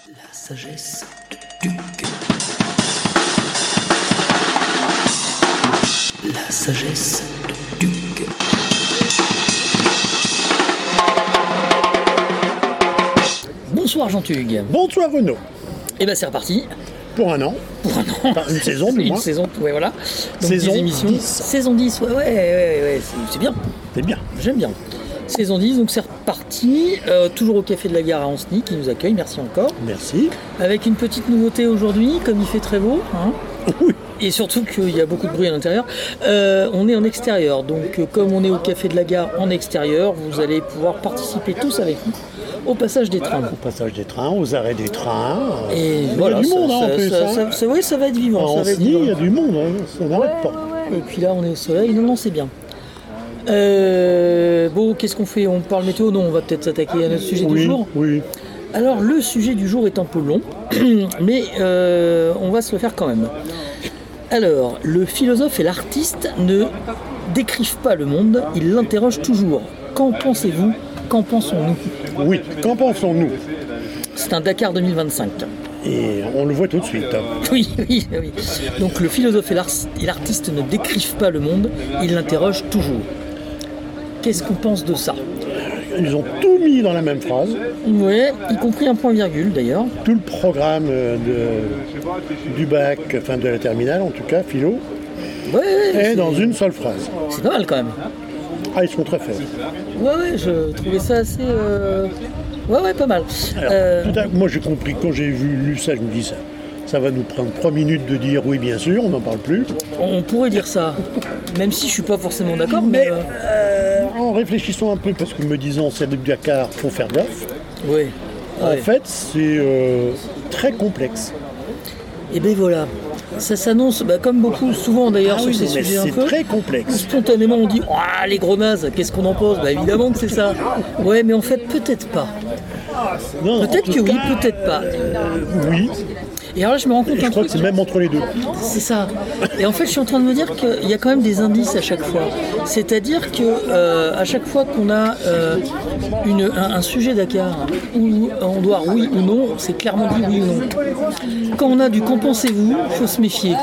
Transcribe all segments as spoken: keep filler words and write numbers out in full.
La sagesse du Duc. La sagesse du Duc. Bonsoir Jean Tugue. Bonsoir Renaud. Et ben c'est reparti. Pour un an. Pour un an. Enfin, une saison du Une moins. saison, ouais voilà. Donc, Saison dix émissions. dix. Saison dix, ouais, ouais, ouais, ouais, c'est, c'est bien. C'est bien. J'aime bien. Saison dix, donc c'est reparti. Euh, toujours au Café de la Gare à Ancenis qui nous accueille, merci encore. Merci. Avec une petite nouveauté aujourd'hui, comme il fait très beau. Hein. Oui. Et surtout qu'il y a beaucoup de bruit à l'intérieur. Euh, on est en extérieur, donc euh, comme on est au Café de la Gare en extérieur, vous allez pouvoir participer tous avec nous au passage des trains. Au passage des trains, aux arrêts des trains. euh, Et il y voilà, a du ça, monde hein, ça, en plus. ça, hein. ça, ça- ouais, ça va être vivant. En ça va être Ancenis, il y vivant. a du monde, hein, ça n'arrête pas. Et puis là, on est au soleil. Non, non, c'est bien. Euh, bon, qu'est-ce qu'on fait? On parle météo? Non, on va peut-être s'attaquer à notre sujet Oui, du jour. oui. Alors, le sujet du jour est un peu long, mais euh, on va se le faire quand même. Alors, le philosophe et l'artiste ne décrivent pas le monde, ils l'interrogent toujours. Qu'en pensez-vous? Qu'en pensons-nous? Oui, qu'en pensons-nous? C'est un Dakar deux mille vingt-cinq. Et on le voit tout de suite. hein. Oui, oui, oui. Donc le philosophe et l'art- et l'artiste ne décrivent pas le monde, ils l'interrogent toujours. Qu'est-ce qu'on pense de ça? Ils ont tout mis dans la même phrase. Ouais, y compris un point virgule d'ailleurs. Tout le programme euh, de, du bac, enfin de la terminale en tout cas, philo, Ouais, ouais, est c'est, dans une seule phrase. c'est pas mal quand même. Ah, ils sont très forts. Ouais, ouais, je trouvais ça assez... euh, Ouais, ouais, pas mal. Alors, Euh, tout à- moi j'ai compris, quand j'ai vu lu ça, je me dis ça. Ça va nous prendre trois minutes de dire oui bien sûr, on n'en parle plus. on pourrait dire ça, même si je suis pas forcément d'accord, mais... Mais euh, euh, en réfléchissant un peu, parce que me disant c'est le Dakar, faut faire gaffe. Ouais. En ouais. fait, c'est euh, très complexe. Et ben voilà, ça s'annonce, bah, comme beaucoup, souvent d'ailleurs Ah sur oui, ces mais sujets un c'est peu. très complexe. Spontanément on dit « Ah, les gros nazes, qu'est-ce qu'on en pense ?» Bah évidemment que c'est ça. Ouais, mais en fait, peut-être pas. Non, en Peut-être tout que oui, cas, peut-être pas. euh, oui, Et alors là, je me rends compte et je un crois truc. que c'est même entre les deux. C'est ça. Et en fait, je suis en train de me dire qu'il y a quand même des indices à chaque fois. C'est-à-dire que euh, à chaque fois qu'on a euh, une- un, un sujet Dakar où on doit oui ou non, c'est clairement dit oui ou non. Quand on a du qu'en pensez-vous, faut se méfier.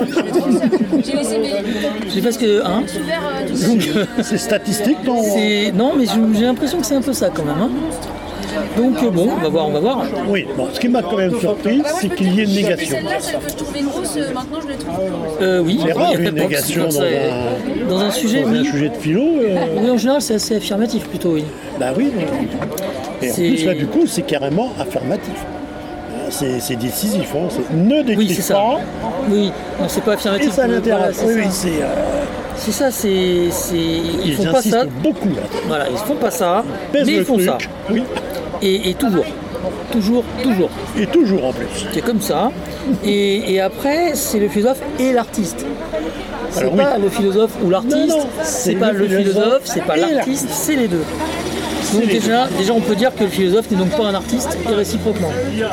Je sais pas ce que. Hein Donc, euh, C'est statistique dans... c'est- non, mais je- j'ai l'impression que c'est un peu ça quand même. hein. Donc euh, bon, on va voir, on va voir. Oui, bon, ce qui m'a quand même surpris, c'est qu'il y ait une négation. Je trouvais une grosse, maintenant je les trouve. Euh, oui, C'est rare, il y a une pas- négation pour ça, dans euh, dans un sujet, Dans un oui. sujet de philo, euh, Oui, en général, c'est assez affirmatif plutôt, oui. bah oui. Et en C'est- plus, là, du coup, c'est carrément affirmatif. C'est c'est décisif, hein. C'est ne Oui, décrit c'est ça. pas, Oui, non, c'est pas et affirmatif. ça voilà, l'intéresse. c'est Oui, ça. oui, c'est... euh, C'est ça, c'est, c'est... Ils ils font pas insistent ça. beaucoup, là. Voilà, ils font pas ça, Pèse mais le ils font truc, ça. oui, Et, et toujours. Toujours, toujours. et toujours en plus. C'est comme ça. Et, et après, c'est le philosophe et l'artiste. C'est Alors, pas oui. le philosophe ou l'artiste, Non, non, c'est c'est pas le le philosophe, philosophe c'est pas et l'artiste, l'artiste. c'est les deux. Donc les déjà, déjà, on peut dire que le philosophe n'est donc pas un artiste, et réciproquement.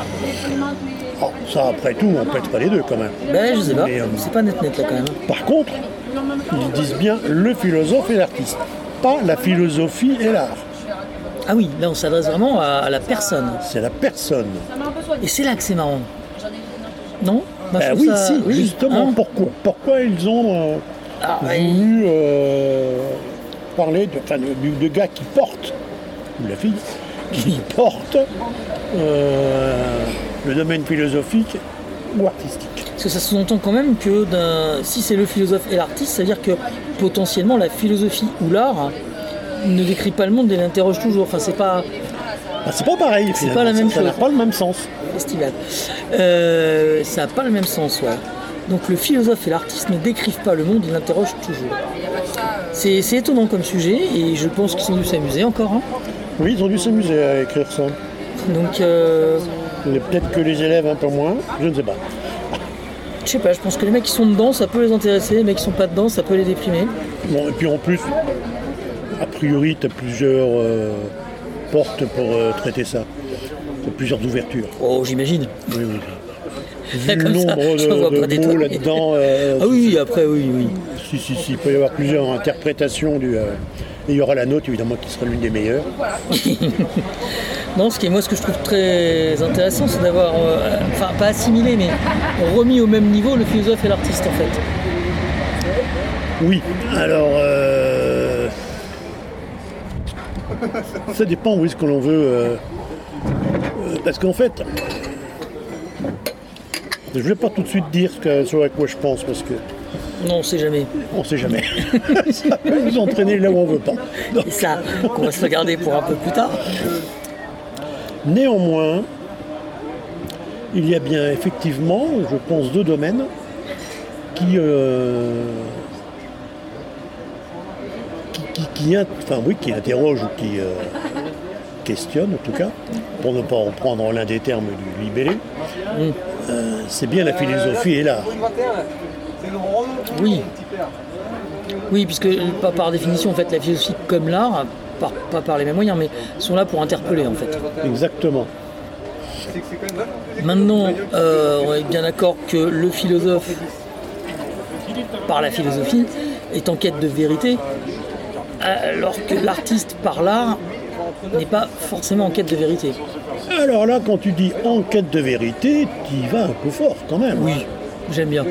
Oh, ça, après tout, on pète pas les deux, quand même. Ben, je sais pas, Mais, euh, c'est pas net net là quand même. Par contre, ils disent bien le philosophe et l'artiste, pas la philosophie et l'art. Ah oui, là on s'adresse vraiment à, à la personne. C'est la personne. Et c'est là que c'est marrant. Non Moi, je Ben trouve oui, ça- si, oui, justement, hein. pourquoi Pourquoi ils ont euh, Ah, ouais. voulu euh, parler de, enfin, de, de gars qui portent, ou la fille, qui portent euh, le domaine philosophique ou artistique. Parce que ça sous-entend quand même que d'un- si c'est le philosophe et l'artiste, ça veut dire que potentiellement la philosophie ou l'art ne décrit pas le monde et l'interroge toujours. Enfin, c'est pas Ben, c'est pas pareil, C'est finalement. pas la même ça, ça n'a chose. pas le même sens. festival. Euh, ça n'a pas le même sens, ouais. Donc le philosophe et l'artiste ne décrivent pas le monde, ils l'interrogent toujours. C'est, c'est étonnant comme sujet et je pense qu'ils ont dû s'amuser encore. hein. Oui, ils ont dû s'amuser à écrire ça. Donc euh, Mais peut-être que les élèves un peu moins, je ne sais pas. je sais pas, je pense que les mecs qui sont dedans, ça peut les intéresser, les mecs qui sont pas dedans, ça peut les déprimer. Bon, et puis en plus, a priori, tu as plusieurs euh, portes pour euh, traiter ça. Tu as plusieurs ouvertures. Oh, j'imagine. Oui, oui. Là, Vu le comme ça, nombre j'en vois de, pas de mots d'étonner. là-dedans, euh, Ah oui, oui, après, oui, oui. si, si, si, il peut y avoir plusieurs interprétations du. euh, et il y aura la nôtre, évidemment, qui sera l'une des meilleures. Non, ce qui est moi ce que je trouve très intéressant, c'est d'avoir, euh, enfin pas assimilé, mais remis au même niveau le philosophe et l'artiste en fait. Oui, alors euh, ça dépend où est-ce que l'on veut. Euh, euh, parce qu'en fait, je ne vais pas tout de suite dire ce, que, ce à quoi je pense parce que Non, on sait jamais. on ne sait jamais. Ça peut nous entraîner là où on ne veut pas. Donc, Et ça, qu'on va se le garder pour un peu plus tard. néanmoins, il y a bien effectivement, je pense, deux domaines qui, euh, qui, qui, qui, int- enfin, oui, qui interrogent ou qui euh, questionnent, en tout cas, pour ne pas reprendre l'un des termes du libellé. Euh, c'est bien la philosophie et l'art. Oui. Oui, puisque pas par définition, en fait, la philosophie comme l'art, par- pas par les mêmes moyens, mais sont là pour interpeller, en fait. Exactement. Maintenant, euh, on est bien d'accord que le philosophe, par la philosophie, est en quête de vérité, alors que l'artiste, par l'art, n'est pas forcément en quête de vérité. Alors là, quand tu dis en quête de vérité, tu y vas un peu fort quand même. Oui, j'aime bien.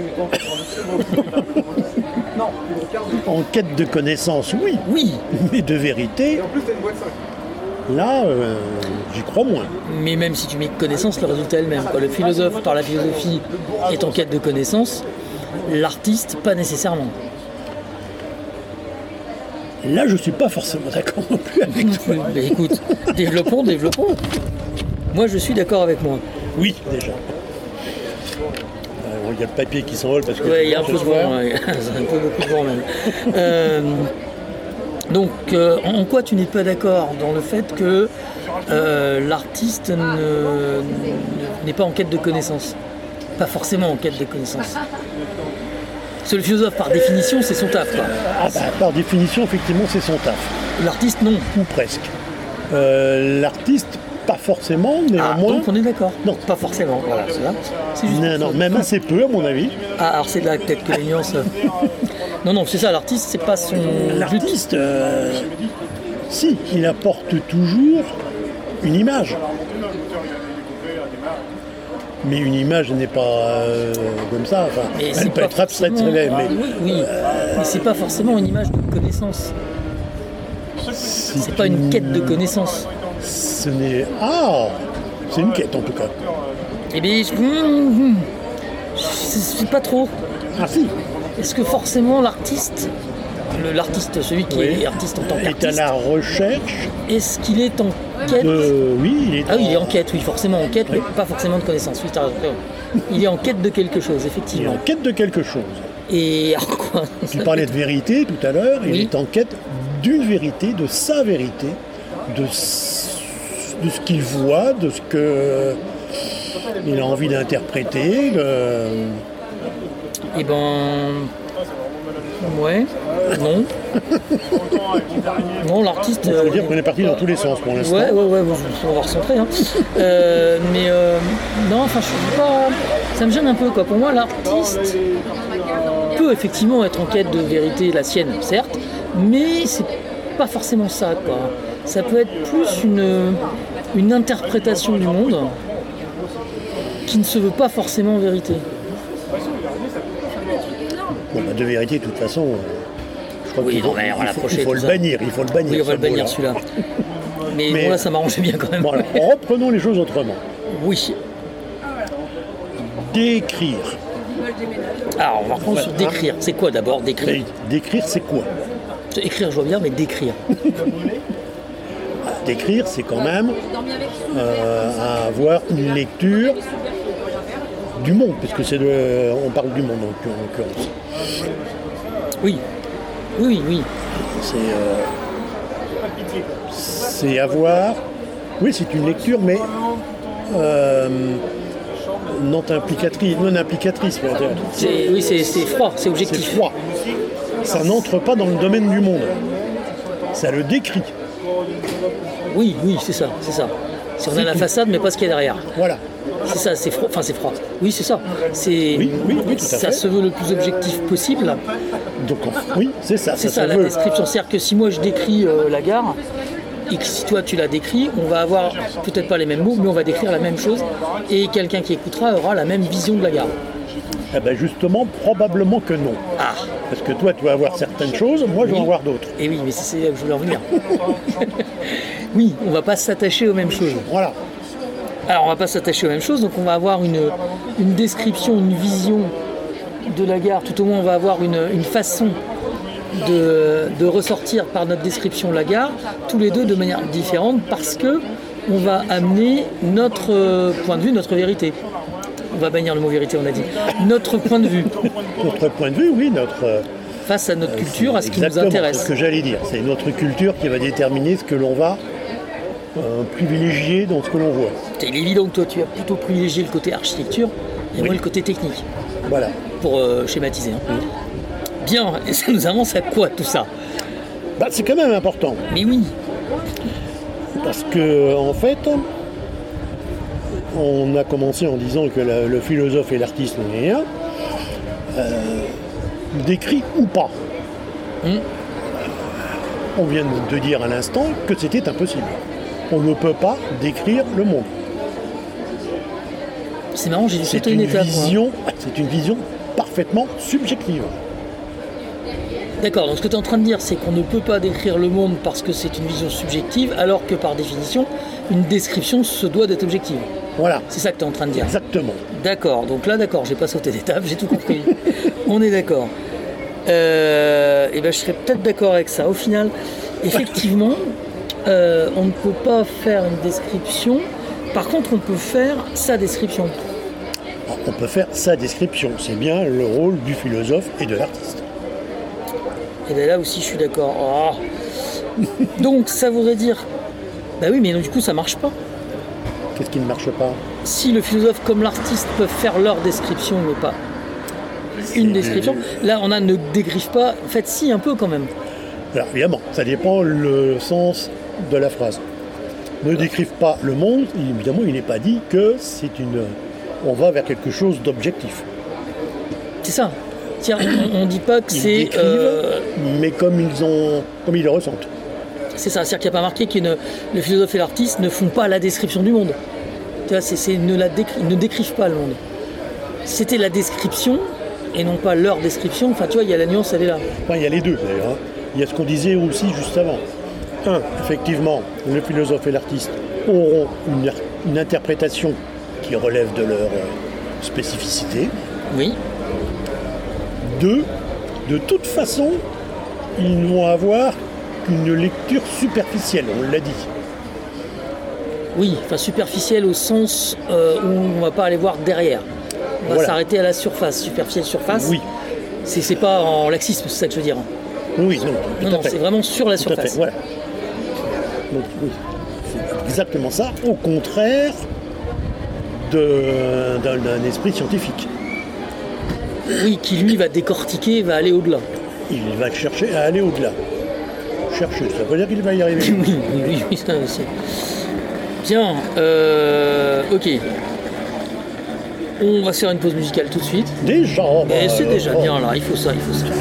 En quête de connaissance, oui. Oui, Mais de vérité, là, euh, j'y crois moins. mais même si tu mets connaissance, le résultat est le même. Quoi. Le philosophe, par la philosophie, est en quête de connaissance, l'artiste, pas nécessairement. Là, je suis pas forcément d'accord non plus avec toi. Mais écoute, développons, développons. Moi, je suis d'accord avec moi. Oui, déjà. Euh, Il y a le papier qui s'envole parce que... Ouais, il y a un peu de ce vent, soir. ouais. C'est un peu beaucoup de vent même. Euh, donc, euh, en quoi tu n'es pas d'accord dans le fait que euh, l'artiste ne- n'est pas en quête de connaissance? Pas forcément en quête de connaissance. Parce que le philosophe, par définition, c'est son taf, quoi. Ah bah, par définition, effectivement, c'est son taf. L'artiste, non. Ou presque. Euh, L'artiste, pas forcément, Ah, néanmoins... donc on est d'accord. Non. Pas forcément, voilà, c'est ça. C'est juste non, pour non, ça. même assez peu, à mon avis. Ah, alors c'est là peut-être que les nuances... euh, Non, non, c'est ça, l'artiste, c'est pas son but. L'artiste, euh, si, il apporte toujours une image. Mais une image n'est pas euh, comme ça. Enfin, Mais elle c'est peut pas être abstraite, forcément- mais, mais Oui, oui. Mais c'est pas forcément une image de connaissance. C'est pas une quête de connaissance. ce n'est... Ah, c'est une quête en tout cas. Eh bien, je... hum, hum. je sais pas trop. Ah si, Est-ce que forcément l'artiste, le- l'artiste, celui qui Oui. est artiste en tant est à qu'artiste, la recherche est-ce qu'il est en quête de... Oui, il est, Ah oui, il est en quête, oui, forcément en quête, mais pas forcément de connaissance. Oui, t'as raison. Il est en quête de quelque chose, il est effectivement. en quête de quelque chose. Et alors quoi Tu parlais de vérité tout à l'heure, il Oui. est en quête d'une vérité, de sa vérité, de, s- de ce qu'il voit, de ce que il a envie d'interpréter. de- Eh ben. Ouais. Non. Non, l'artiste. Ça euh, veut dire qu'on est parti dans tous les sens pour l'instant. Ouais, ouais, ouais, bon, on va recentrer. Hein. Euh, mais euh, non, enfin, je suis pas. Ça me gêne un peu, quoi. Pour moi, l'artiste peut effectivement être en quête de vérité, la sienne, certes, mais c'est pas forcément ça, quoi. Ça peut être plus une, une interprétation du monde qui ne se veut pas forcément vérité. Bon, bah, de vérité, de toute façon, euh, je crois Oui, qu'il non, faut, mais on va il faut- l'approcher, il faut tout le ça. bannir. Il faut le bannir. Oui, on va ce le bannir mot-là. celui-là. Mais, Mais- bon, là, ça m'arrangeait bien quand même. Bon, alors, reprenons les choses autrement. Oui. Décrire. Alors, on va reprendre sur décrire. C'est quoi d'abord décrire Mais décrire, c'est quoi? Écrire, je vois bien, mais décrire. Décrire, c'est quand même euh, avoir une lecture du monde, puisque c'est de, on parle du monde en, en l'occurrence. Oui. Oui, oui. C'est, euh, c'est avoir, oui, c'est une lecture, mais euh, non implicatrice, non implicatrice. on va dire. C'est, oui, c'est, c'est froid, c'est C'est objectif. froid. Ça n'entre pas dans le domaine du monde. Ça le décrit. Oui, oui, c'est ça, c'est ça. Si on a la façade, mais pas ce qu'il y a derrière. Voilà. C'est ça, c'est froid. Enfin, c'est froid. Oui, c'est ça. C'est, Oui, oui, oui, tout à ça fait. se veut le plus objectif possible. Donc, on- oui, c'est ça. C'est ça ça, se la veut. description. C'est-à-dire que si moi je décris euh, la gare, et que si toi tu la décris, on va avoir peut-être pas les mêmes mots, mais on va décrire la même chose et quelqu'un qui écoutera aura la même vision de la gare. Eh ben justement, probablement que non. Ah. Parce que toi, tu vas avoir certaines choses, moi, je vais Oui. en avoir d'autres. Et oui, mais c'est là où je voulais en venir. Oui, on va pas s'attacher aux mêmes choses. Voilà. Alors on va pas s'attacher aux mêmes choses, donc on va avoir une, une description, une vision de la gare, tout au moins on va avoir une, une façon de, de ressortir par notre description la gare, tous les deux de manière différente, parce que on va amener notre euh, point de vue, notre vérité. On va bannir le mot vérité, on a dit. Notre point de vue Notre point de vue, oui, notre... euh, face à notre culture, à ce qui nous exactement, intéresse. C'est ce que j'allais dire. C'est notre culture qui va déterminer ce que l'on va euh, privilégier dans ce que l'on voit. Il est évident que toi tu as plutôt privilégié le côté architecture et Oui. moi le côté technique, Voilà. pour euh, schématiser. hein. Bien, et ça nous avance à quoi tout ça? Bah, c'est quand même important. Mais oui, Parce que, en fait, on a commencé en disant que la- le philosophe et l'artiste n'est rien, euh, décrit ou pas. Hmm. On vient de dire à l'instant que c'était impossible. On ne peut pas décrire le monde. c'est marrant, j'ai dû C'est sauter une une étape. moi. vision, c'est une vision parfaitement subjective. D'accord, donc ce que tu es en train de dire, c'est qu'on ne peut pas décrire le monde parce que c'est une vision subjective, alors que par définition, une description se doit d'être objective. Voilà, C'est ça que tu es en train de dire. exactement. D'accord, donc là, d'accord, j'ai pas sauté d'étape, j'ai tout compris. On est d'accord. Euh, et ben, je serais peut-être d'accord avec ça. Au final, effectivement, euh, on ne peut pas faire une description. Par contre, on peut faire sa description. Alors, on peut faire sa description. C'est bien le rôle du philosophe et de l'artiste. Et bien là aussi, je suis d'accord. Oh. Donc, ça voudrait dire... Bah oui, mais du coup, ça marche pas. Qu'est-ce qui ne marche pas? Si le philosophe comme l'artiste peuvent faire leur description, mais pas une description, là, on a ne dégriffe pas... En fait, si, un peu quand même. Alors évidemment, ça dépend le sens de la phrase. Ne décrive pas le monde, évidemment, il n'est pas dit que c'est une... On va vers quelque chose d'objectif. C'est ça. Tiens, on ne dit pas que Ils c'est... décrivent, euh, mais comme ils ont, comme ils le ressentent. c'est ça, c'est-à-dire qu'il n'y a pas marqué que ne- le philosophe et l'artiste ne font pas la description du monde. Tu vois, c'est, c'est ne, la décri- ils ne décrivent pas le monde. C'était la description et non pas leur description. Enfin, tu vois, il y a la nuance, elle est là. Enfin, il y a les deux d'ailleurs. hein. Il y a ce qu'on disait aussi juste avant. Un, effectivement, le philosophe et l'artiste auront une, ar- une interprétation qui relève de leur euh, spécificité. Oui. Deux, de toute façon, ils ne vont avoir qu'une lecture superficielle, on l'a dit. Oui, enfin superficielle au sens euh, où on ne va pas aller voir derrière. On va Voilà. s'arrêter à la surface, superficielle surface. Oui, C'est, c'est pas en laxisme, c'est ça que je veux dire. oui, non, tout Non, à non, fait. c'est vraiment sur la Tout à fait, surface. voilà. Donc, oui, c'est exactement ça, au contraire de- d'un, d'un esprit scientifique. Oui, qui lui va décortiquer, va aller au-delà. Il va chercher à aller au-delà. Chercher, ça veut dire qu'il va y arriver. Oui, oui, oui, oui, ça aussi. Bien, euh, ok. On va se faire une pause musicale tout de suite. Déjà, bah, Et c'est déjà oh. bien là, il faut ça, il faut ça.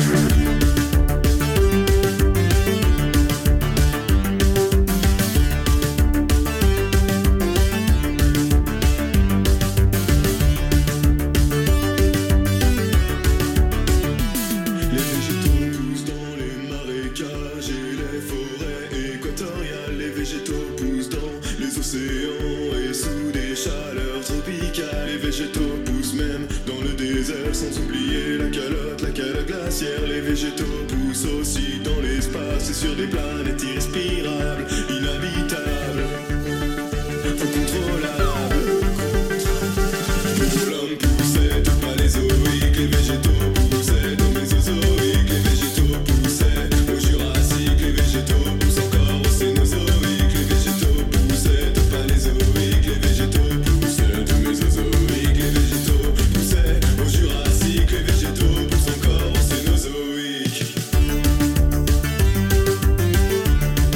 Les végétaux poussent dans les marécages et les forêts équatoriales. Les végétaux poussent dans les océans et sous des chaleurs tropicales. Les végétaux poussent même dans le désert, sans oublier la calotte, la calotte glaciaire. Les végétaux poussent aussi dans l'espace et sur des planètes irrespirables, inhabitables, incontrôlables. Pour l'homme poussait tout paléozoïque, les végétaux poussaient au mésozoïque, les végétaux poussaient au jurassique, les végétaux poussent encore au cénozoïque, les végétaux poussaient au paléozoïque, les végétaux poussaient au mésozoïque, les végétaux poussaient au jurassique, les végétaux poussent encore au cénozoïque.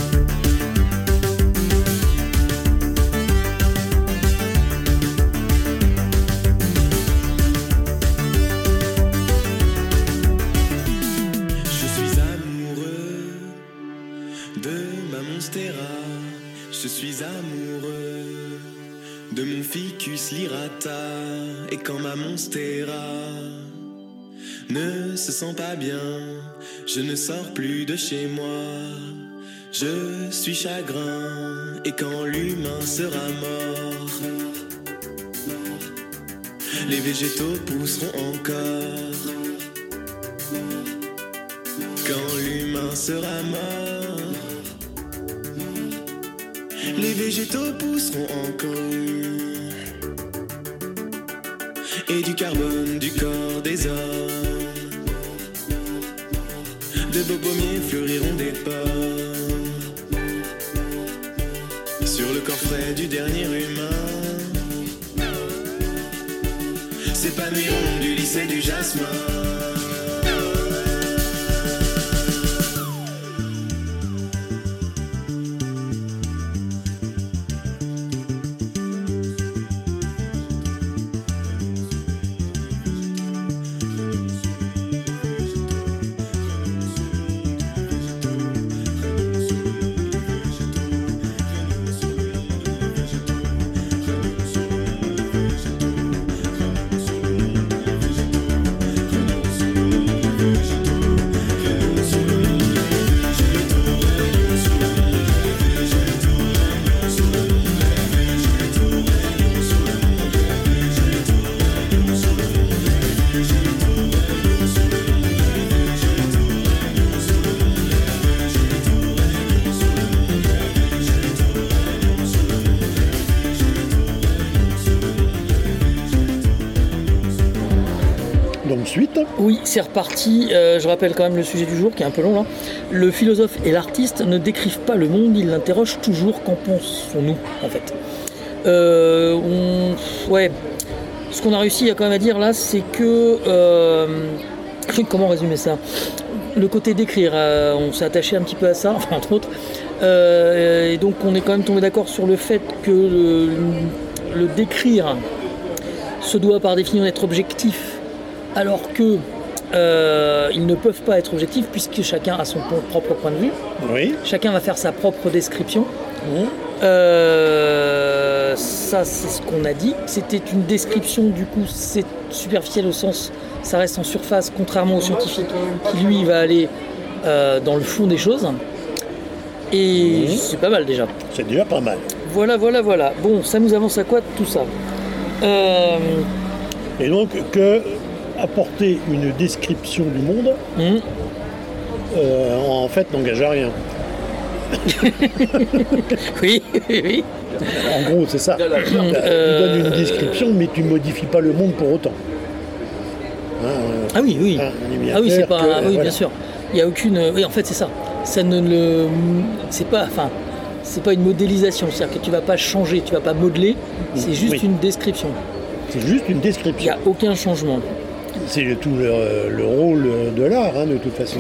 Macerata et quand ma Monstera ne se sent pas bien, je ne sors plus de chez moi. Je suis chagrin et quand l'humain sera mort, les végétaux pousseront encore. Quand l'humain sera mort, les végétaux pousseront encore. Et du carbone du corps des hommes, de beaux pommiers fleuriront des pommes sur le corps frais du dernier humain. S'épanouiront du lycée du jasmin. Suite. Oui, c'est reparti. Euh, je rappelle quand même le sujet du jour qui est un peu long là. Le philosophe et l'artiste ne décrivent pas le monde, ils l'interrogent toujours. Qu'en pensons-nous en fait euh, on... Ouais. Ce qu'on a réussi à quand même à dire là, c'est que euh... comment résumer ça ? Le côté d'écrire, euh, on s'est attaché un petit peu à ça, enfin entre autres. Euh, et donc on est quand même tombé d'accord sur le fait que le, le décrire se doit par définition d'être objectif. Alors que euh, ils ne peuvent pas être objectifs puisque chacun a son propre point de vue. Oui. Chacun va faire sa propre description. Mmh. Euh, ça, c'est ce qu'on a dit. C'était une description, du coup, c'est superficiel au sens, ça reste en surface, contrairement au scientifique qui, lui, va aller euh, dans le fond des choses. Et mmh. c'est pas mal déjà. C'est déjà pas mal. Voilà, voilà, voilà. Bon, ça nous avance à quoi tout ça euh... Et donc, que apporter une description du monde, mmh. euh, en fait, n'engage à rien. oui, oui, oui. En gros, c'est ça. Euh... Tu donnes une description, mais tu ne modifies pas le monde pour autant. Hein, ah oui, oui. Hein, ah oui, c'est pas. Que, oui, voilà. Bien sûr. Il n'y a aucune. Oui, en fait, c'est ça. Ça ne le. C'est pas. Enfin, c'est pas une modélisation. C'est-à-dire que tu vas pas changer, tu vas pas modeler. C'est juste oui. une description. C'est juste une description. Il n'y a aucun changement. C'est tout le, le rôle de l'art, hein, de toute façon.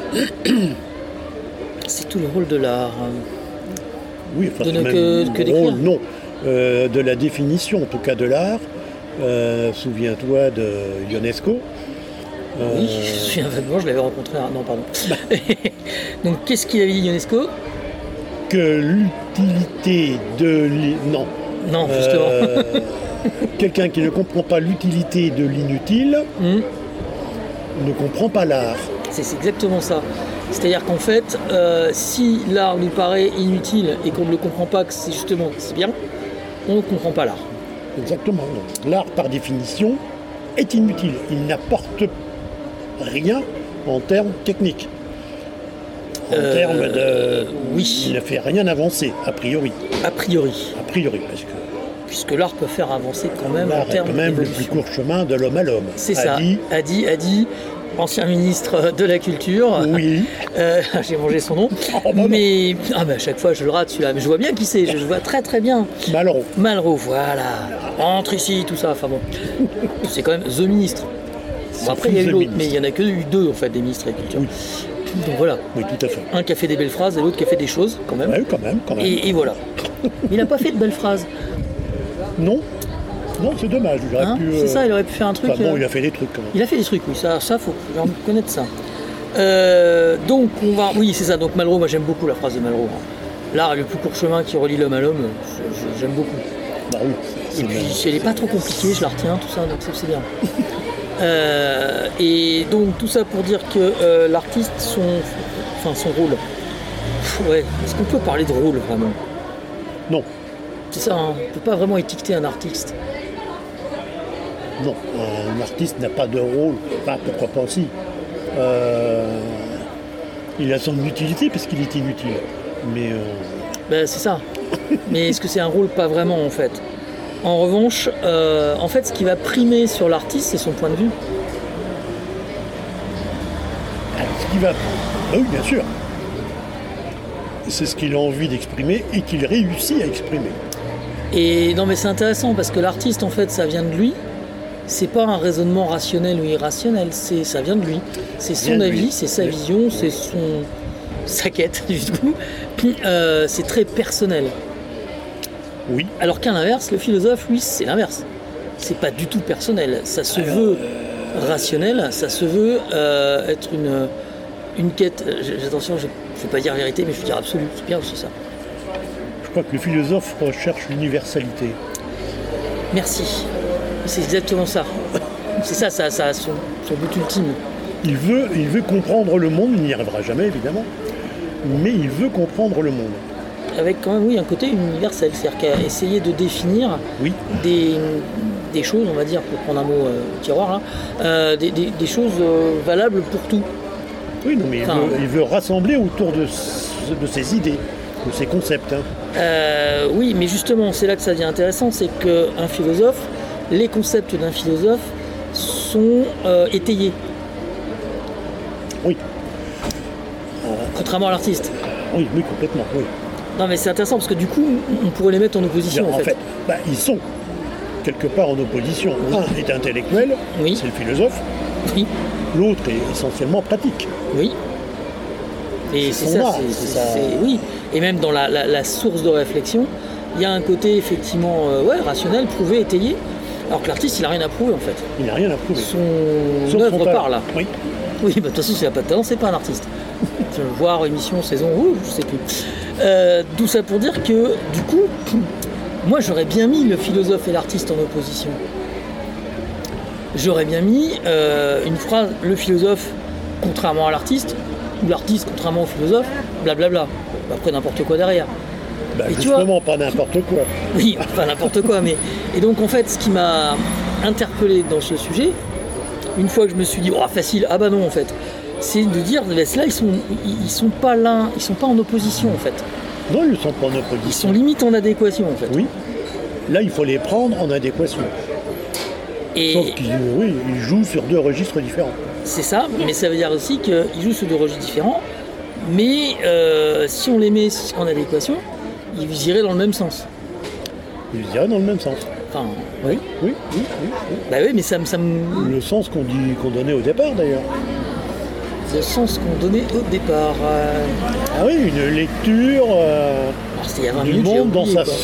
C'est tout le rôle de l'art. Oui, enfin, de c'est ne que, que d'écrire. Rôle, non, euh, de la définition, en tout cas de l'art. Euh, souviens-toi de Ionesco. Euh... Oui, je me souviens vaguement, je l'avais rencontré. À... Non, pardon. Donc, qu'est-ce qu'il avait dit, Ionesco ? Que l'utilité de... Non. Non, justement. Euh... Quelqu'un qui ne comprend pas l'utilité de l'inutile mmh. ne comprend pas l'art. C'est, c'est exactement ça. C'est-à-dire qu'en fait, euh, si l'art nous paraît inutile et qu'on ne le comprend pas, que c'est justement c'est bien, on ne comprend pas l'art. Exactement. Donc, l'art, par définition, est inutile. Il n'apporte rien en termes techniques. En euh, termes de... Euh, oui. Il ne fait rien avancer, a priori. A priori. A priori, parce que... Puisque l'art peut faire avancer quand même l'art en termes est quand même d'évolution. Le plus court chemin de l'homme à l'homme. C'est ça. Dit, a dit, a dit, ancien ministre de la Culture. Oui. Euh, j'ai mangé son nom. Oh, bah mais ah bah, à chaque fois je le rate celui-là. Mais je vois bien qui c'est. Je le vois très très bien. Malraux. Malraux, voilà. Entre ici, tout ça. Enfin bon. C'est quand même the ministre. Bon, après il y a eu l'autre, mais il y en a que eu deux en fait des ministres de la Culture. Oui. Donc voilà. Oui, tout à fait. Un qui a fait des belles phrases et l'autre qui a fait des choses quand même. Oui, quand même, quand même. Et, et voilà. Mais il n'a pas fait de belles phrases. Non, non, c'est dommage. Il aurait hein pu, c'est euh... ça, il aurait pu faire un truc. Enfin, bon, euh... il a fait des trucs quand même. Il a fait des trucs, oui, ça, ça faut reconnaître ça. Euh, donc, on va. Oui, c'est ça. Donc, Malraux, moi j'aime beaucoup la phrase de Malraux. L'art est le plus court chemin qui relie l'homme à l'homme. Je, je, j'aime beaucoup. Bah oui. Et puis si elle n'est pas trop compliquée, je la retiens, tout ça, donc c'est, c'est bien. euh, et donc tout ça pour dire que euh, l'artiste, son, enfin, son rôle, pff, ouais, est-ce qu'on peut parler de rôle vraiment? Non. C'est ça, hein, on ne peut pas vraiment étiqueter un artiste. Non, un artiste n'a pas de rôle. Enfin, pourquoi pas aussi. Euh, il a son utilité parce qu'il est inutile. Mais... Euh... Ben, c'est ça. Mais est-ce que c'est un rôle? Pas vraiment, en fait. En revanche, euh, en fait, ce qui va primer sur l'artiste, c'est son point de vue. Alors, ce qui va... Ah oui, bien sûr. C'est ce qu'il a envie d'exprimer et qu'il réussit à exprimer. Et non, mais c'est intéressant parce que l'artiste, en fait, ça vient de lui. C'est pas un raisonnement rationnel ou irrationnel, c'est, ça vient de lui. C'est son Bien avis, lui. c'est sa vision, c'est son, sa quête, du coup. Puis, euh, c'est très personnel. Oui. Alors qu'à l'inverse, le philosophe, lui, c'est l'inverse. C'est pas du tout personnel. Ça se Alors, veut rationnel, ça se veut euh, être une, une quête. J'ai- Attention, je ne vais pas dire vérité, mais je vais dire absolue. C'est bien aussi ça. Je crois que le philosophe recherche l'universalité. Merci. C'est exactement ça. C'est ça, ça, ça a son, son but ultime. Il veut, il veut comprendre le monde, il n'y arrivera jamais évidemment, mais il veut comprendre le monde. Avec quand même, oui, un côté universel. C'est-à-dire qu'à essayer de définir Oui, des, des choses, on va dire, pour prendre un mot euh, tiroir, là, euh, des, des- des choses euh, valables pour tout. oui, non, mais il Enfin, veut, il veut rassembler autour de, s- de ses idées, de ses concepts. hein. Euh, oui, mais justement, c'est là que ça devient intéressant, c'est qu'un philosophe, les concepts d'un philosophe sont euh, étayés, Oui, contrairement à l'artiste. oui, oui, complètement. Oui. Non, mais c'est intéressant parce que du coup, on pourrait les mettre en opposition, en fait, bah, ils sont quelque part en opposition. Un est intellectuel, Oui. c'est le philosophe, Oui, l'autre est essentiellement pratique. oui. Et C'est c'est son ça, art, c'est, c'est c'est- ça. c'est- oui. Et même dans la, la- la source de réflexion, il y a un côté effectivement euh, ouais, rationnel, prouvé, étayé, alors que l'artiste, il n'a rien à prouver en fait. Il n'a rien à prouver. Son Sauf son œuvre talent. parle. Oui. Oui, bah, de toute façon, s'il n'a pas de talent, c'est pas un artiste. Tu veux voir émission, saison, ouh, je sais plus. Euh, tout ça pour dire que, du coup, moi, j'aurais bien mis le philosophe et l'artiste en opposition. J'aurais bien mis euh, une phrase, le philosophe, contrairement à l'artiste, ou l'artiste, contrairement au philosophe, blablabla. Après, n'importe quoi derrière. Bah, Et tu vois- justement, pas n'importe quoi. Oui, enfin n'importe quoi, mais... Et donc en fait, ce qui m'a interpellé dans ce sujet, une fois que je me suis dit, oh facile, ah bah non en fait, c'est de dire, là ils sont, ils sont pas l'un, ils sont pas en opposition en fait. Non, ils ne sont pas en Ils opposition. sont limite en adéquation en fait. Oui. Là, il faut les prendre en adéquation. Et Sauf qu'ils oui, ils jouent sur deux registres différents. c'est ça, mais ça veut dire aussi qu'ils jouent sur deux registres différents, mais euh, si on les met en adéquation, ils iraient dans le même sens. Ils iraient dans le même sens. Enfin, Oui, oui, oui, oui. bah oui, mais ça me... Ça me... Le sens qu'on dit, qu'on donnait au départ d'ailleurs. Le sens qu'on donnait au départ. euh, Ah oui, une lecture euh, alors, c'était il y a vingt du minutes, j'ai monde dans oublié, sa quoi. su-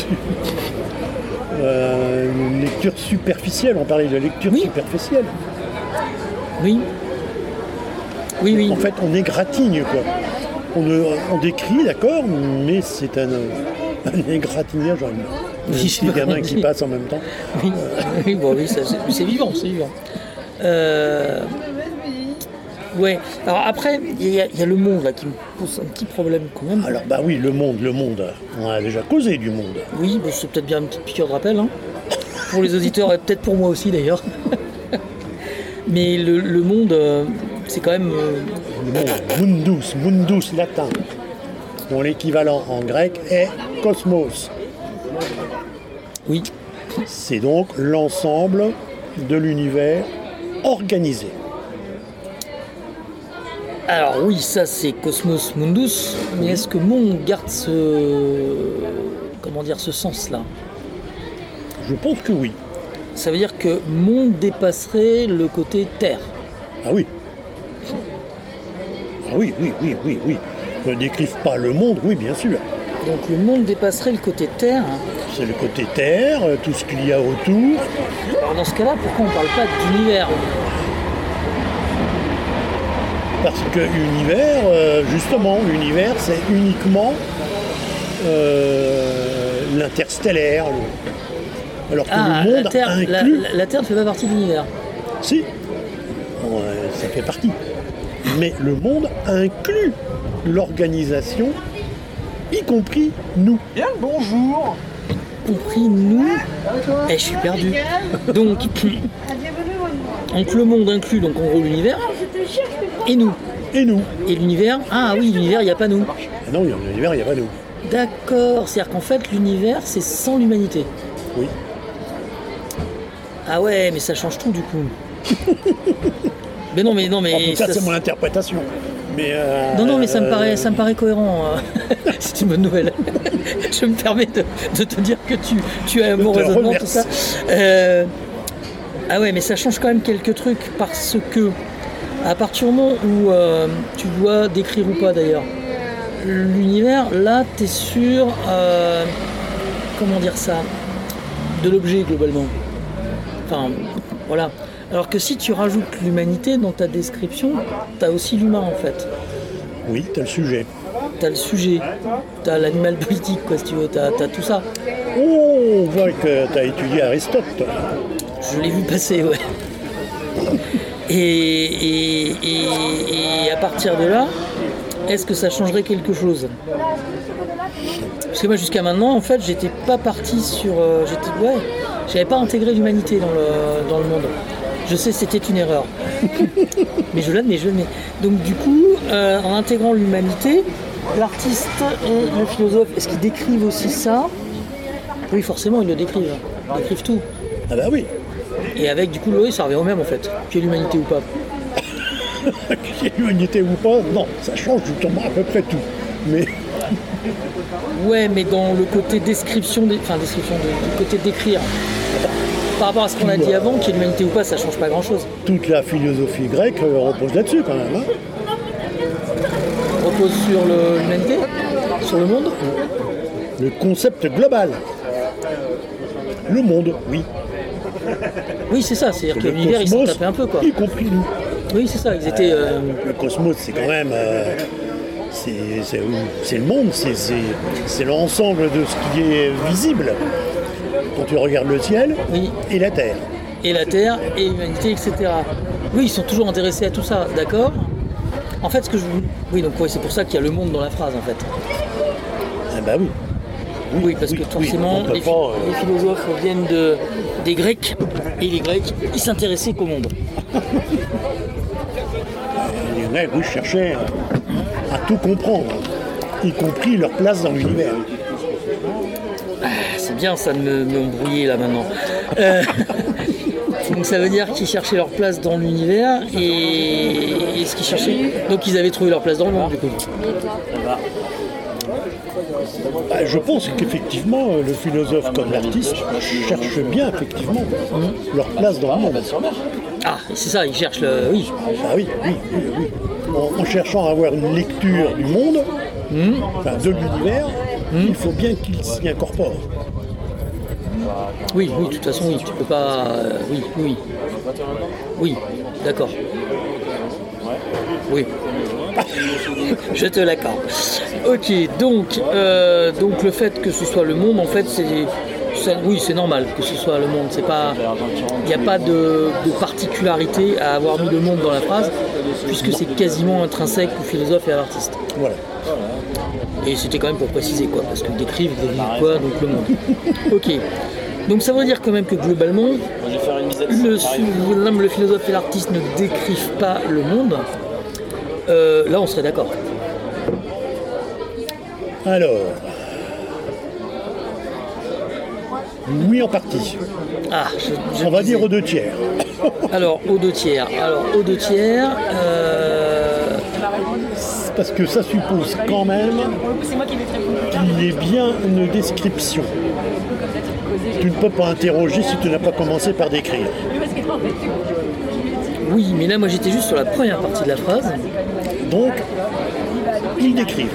euh, une lecture superficielle. On parlait de lecture Oui. superficielle. Oui. Oui, oui. En fait, on égratigne quoi. On, ne- on décrit, d'accord, mais c'est un, un égratignage. Un, Oui, un je sais petit pas gamin comment qui dire. passe en même temps. Oui, oui, bon, oui, ça, c'est, c'est vivant, c'est vivant. Euh, Ouais. Alors après, il y, a- il y a le monde là qui me pose un petit problème quand même. Alors bah oui, le monde, le monde. On a déjà causé du monde. Oui, bah, c'est peut-être bien une petite piqûre de rappel, hein. Pour les auditeurs et peut-être pour moi aussi d'ailleurs. Mais le, le monde, euh, c'est quand même. euh, Le monde, mundus, mundus latin, dont l'équivalent en grec est cosmos. oui. C'est donc l'ensemble de l'univers organisé. Alors oui, ça c'est Cosmos Mundus, mais est-ce que monde garde ce. Comment dire, ce sens-là? Je pense que oui. Ça veut dire que monde dépasserait le côté terre. Ah oui. Ah oui, oui, oui, oui, oui. Ne décrivent pas le monde, oui, bien sûr. Donc le monde dépasserait le côté terre. C'est le côté terre, euh, tout ce qu'il y a autour. Alors dans ce cas-là, pourquoi on ne parle pas d'univers? Parce que univers, euh, justement, univers, c'est uniquement euh, l'interstellaire, Alors que Ah, le monde la Terre, la, inclut... la- la Terre ne fait pas partie de l'univers. Si, Bon, euh, ça fait partie. Mais le monde inclut l'organisation, y compris nous. Bien le bonjour. Compris nous. Eh, je suis perdu. Donc, donc le monde inclut donc en gros l'univers et nous. Et nous. Et l'univers, ah oui, l'univers, il n'y a pas nous. Ah non, il y a l'univers, il n'y a pas nous. D'accord, c'est-à-dire qu'en fait l'univers c'est sans l'humanité. Oui. Ah ouais, mais ça change tout du coup. mais non, mais non, mais En tout cas, ça, c'est mon interprétation. Mais euh, non, non, mais ça me paraît, ça me paraît cohérent. euh. C'est une bonne nouvelle. Je me permets de, de te dire que tu, tu as un bon te raisonnement, tout remercie. ça. Euh, Ah ouais, mais ça change quand même quelques trucs parce que à partir du moment où euh, tu dois décrire ou pas d'ailleurs l'univers, là, tu es sur euh, comment dire ça, de l'objet globalement. Enfin, voilà. Alors que si tu rajoutes l'humanité dans ta description, tu as aussi l'humain en fait. oui, t'as le sujet. Tu as le sujet, tu as l'animal politique, quoi, si tu veux, tu as tout ça. Oh, on voit que t'as étudié Aristote, toi. Je l'ai vu passer, ouais. Et, et, et, et à partir de là, est-ce que ça changerait quelque chose? Parce que moi, jusqu'à maintenant, en fait, j'étais pas parti sur... Euh, j'étais, ouais, j'avais pas intégré l'humanité dans le, dans le monde. Je sais, c'était une erreur. Mais je l'admets, je l'admets. Donc du coup, euh, en intégrant l'humanité, l'artiste et le philosophe, est-ce qu'ils décrivent aussi ça? Oui, forcément, ils le décrivent. Ils décrivent tout. Ah bah oui. Et avec, du coup, oui, ça revient au même, en fait. Qu'il y ait l'humanité ou pas. Qu'il y ait l'humanité ou pas, non, ça change justement à peu près tout. Mais Ouais, mais dans le côté description, des... enfin description, de... du côté décrire, par rapport à ce qu'on a dit avant, qu'il y ait l'humanité ou pas, ça change pas grand-chose. toute la philosophie grecque euh, repose là-dessus quand même. Hein. Repose sur le- l'humanité, sur le monde. Le concept global. Le monde, oui. Oui, c'est ça, c'est-à-dire que Le l'univers, ils s'en cosmos, tapaient un peu, quoi. y compris nous. Oui, c'est ça, ils étaient... euh, Le cosmos, c'est quand même... euh, c'est, c'est- c'est le monde, c'est, c'est- c'est l'ensemble de ce qui est visible. Quand tu regardes le ciel Oui. et la terre. et la Terre, et l'humanité, et cetera. Oui, ils sont toujours intéressés à tout ça, d'accord. En fait, ce que je... Oui, donc ouais, c'est pour ça qu'il y a le monde dans la phrase, en fait. Ah bah oui. Oui, parce que forcément, on peut les, pas, euh, les philosophes viennent de, des Grecs, et les Grecs, ils s'intéressaient qu'au monde. Les Grecs, oui, cherchaient à tout comprendre, y compris leur place dans l'univers. C'est bien ça de me, me embrouiller là maintenant. Euh, donc ça veut dire qu'ils cherchaient leur place dans l'univers et, et ce qu'ils cherchaient. Donc ils avaient trouvé leur place dans le monde du coup. Bah, je pense qu'effectivement, le philosophe comme l'artiste cherchent bien, effectivement, leur place dans le monde. Ah, c'est ça, ils cherchent le. Oui. Ah oui, oui, oui, oui. En, en cherchant à avoir une lecture du monde, enfin de l'univers, il faut bien qu'il s'y incorpore. Oui, oui, de toute façon, oui, tu peux pas. euh, oui, oui. Oui, d'accord. Oui. Je te l'accorde. Ok, donc, euh, donc le fait que ce soit le monde, en fait, c'est. ça- oui, c'est normal que ce soit le monde. C'est pas. Il n'y a pas de, de particularité à avoir mis le monde dans la phrase, puisque c'est quasiment intrinsèque au philosophe et à l'artiste. Voilà. Et c'était quand même pour préciser quoi, parce que décrire, décrire quoi, donc le monde. Ok. Donc ça veut dire quand même que globalement, le, su- le philosophe et l'artiste ne décrivent pas le monde. Euh, là, on serait d'accord. Alors, oui en partie. Ah, je- je On va disais. dire aux deux tiers. Alors, aux deux tiers. Alors, aux deux tiers. euh, Parce que ça suppose quand même qu'il y ait bien une description. Tu ne peux pas interroger si tu n'as pas commencé par décrire. Oui, mais là, moi, j'étais juste sur la première partie de la phrase. Donc, ils décrivent.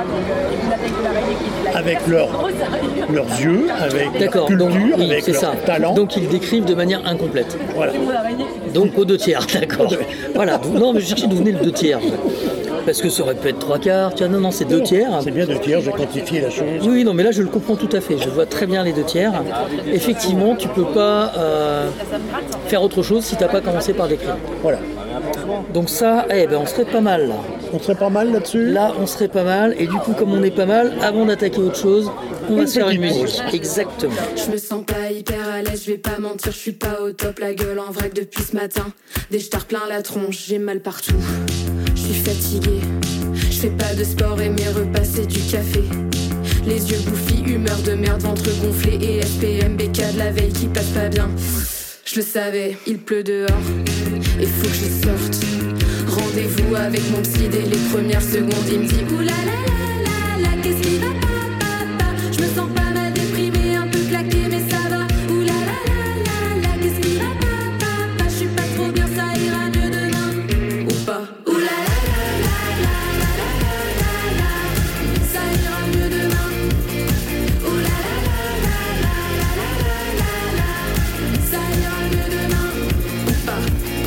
Avec leur, leurs yeux, avec leur D'accord, culture, donc oui, avec c'est leur ça. talent. Donc ils décrivent de manière incomplète. Voilà. Donc aux deux tiers, d'accord. Voilà. Non, mais je cherchais d'où venait le deux tiers. Parce que ça aurait pu être trois quarts, tiens, non, non, c'est deux Non, tiers. C'est bien deux tiers, j'ai quantifié la chose. Oui, oui, non, mais là je le comprends tout à fait. Je vois très bien les deux tiers. Effectivement, tu peux pas euh, faire autre chose si t'as pas commencé par l'écrire. Voilà. Donc ça, eh ben, on serait pas mal là. On serait pas mal là-dessus. Là, on serait pas mal. Et du coup, comme on est pas mal, avant d'attaquer autre chose, on va Une se faire une petite musique. pause. Exactement. Je me sens pas hyper à l'aise, je vais pas mentir, je suis pas au top, la gueule en vrac depuis ce matin. Des jetards plein la tronche, j'ai mal partout. Je suis fatiguée, je fais pas de sport et mes repas c'est du café. Les yeux bouffis, humeur de merde, ventre gonflé et S P M B K de la veille qui passe pas bien. Je le savais, il pleut dehors, et faut que je sorte. Rendez-vous avec mon psy dès les premières secondes, il me dit oulala la la la, qu'est-ce qui va pas pas pas. Je me sens pas mal déprimée, un peu claquée mais ça va. Oulala la la la, qu'est-ce qui va pas pas pas. Je suis pas trop bien, ça ira mieux demain. Ou pas. Oulala la la la la la la la, ça ira mieux demain. Oulala la la la la la la la, ça ira mieux demain. Ou pas.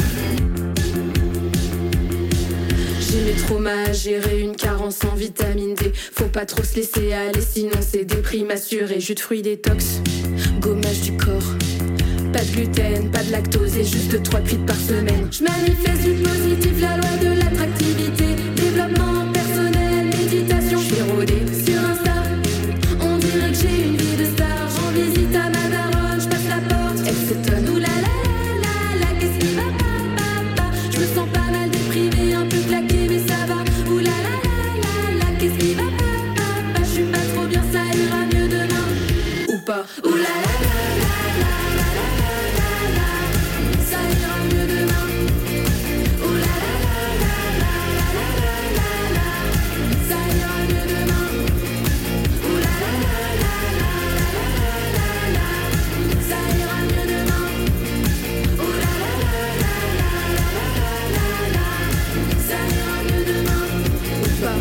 J'ai mes traumas à gérer, une carence en vitamine D. Faut pas trop se laisser aller, sinon c'est déprime assurée. Jus de fruits détox, gommage du corps. Pas de gluten, pas de lactose et juste trois cuites par semaine. Je manifeste du positif, la loi de l'attractivité. Développement personnel, méditation. Je suis rodée sur Insta, on dirait que j'ai une vie de star. J'en visite à ma daronne, je passe la porte, elle s'étonne. Oulala la la la, qu'est-ce qui va pas pas pas. Je me sens pas mal déprimée, un peu claquée mais ça va. Oulala la la la, qu'est-ce qui va pas pas pas. Je suis pas trop bien, ça ira mieux demain. Ou pas. Oulala la la la la la la la, ça ira mieux demain. Oulala la la la la la la la, ça ira mieux demain. Oulala la la la la la la la, ça ira mieux demain. Oulala la la la la la la, ça ira mieux demain. Ou pas.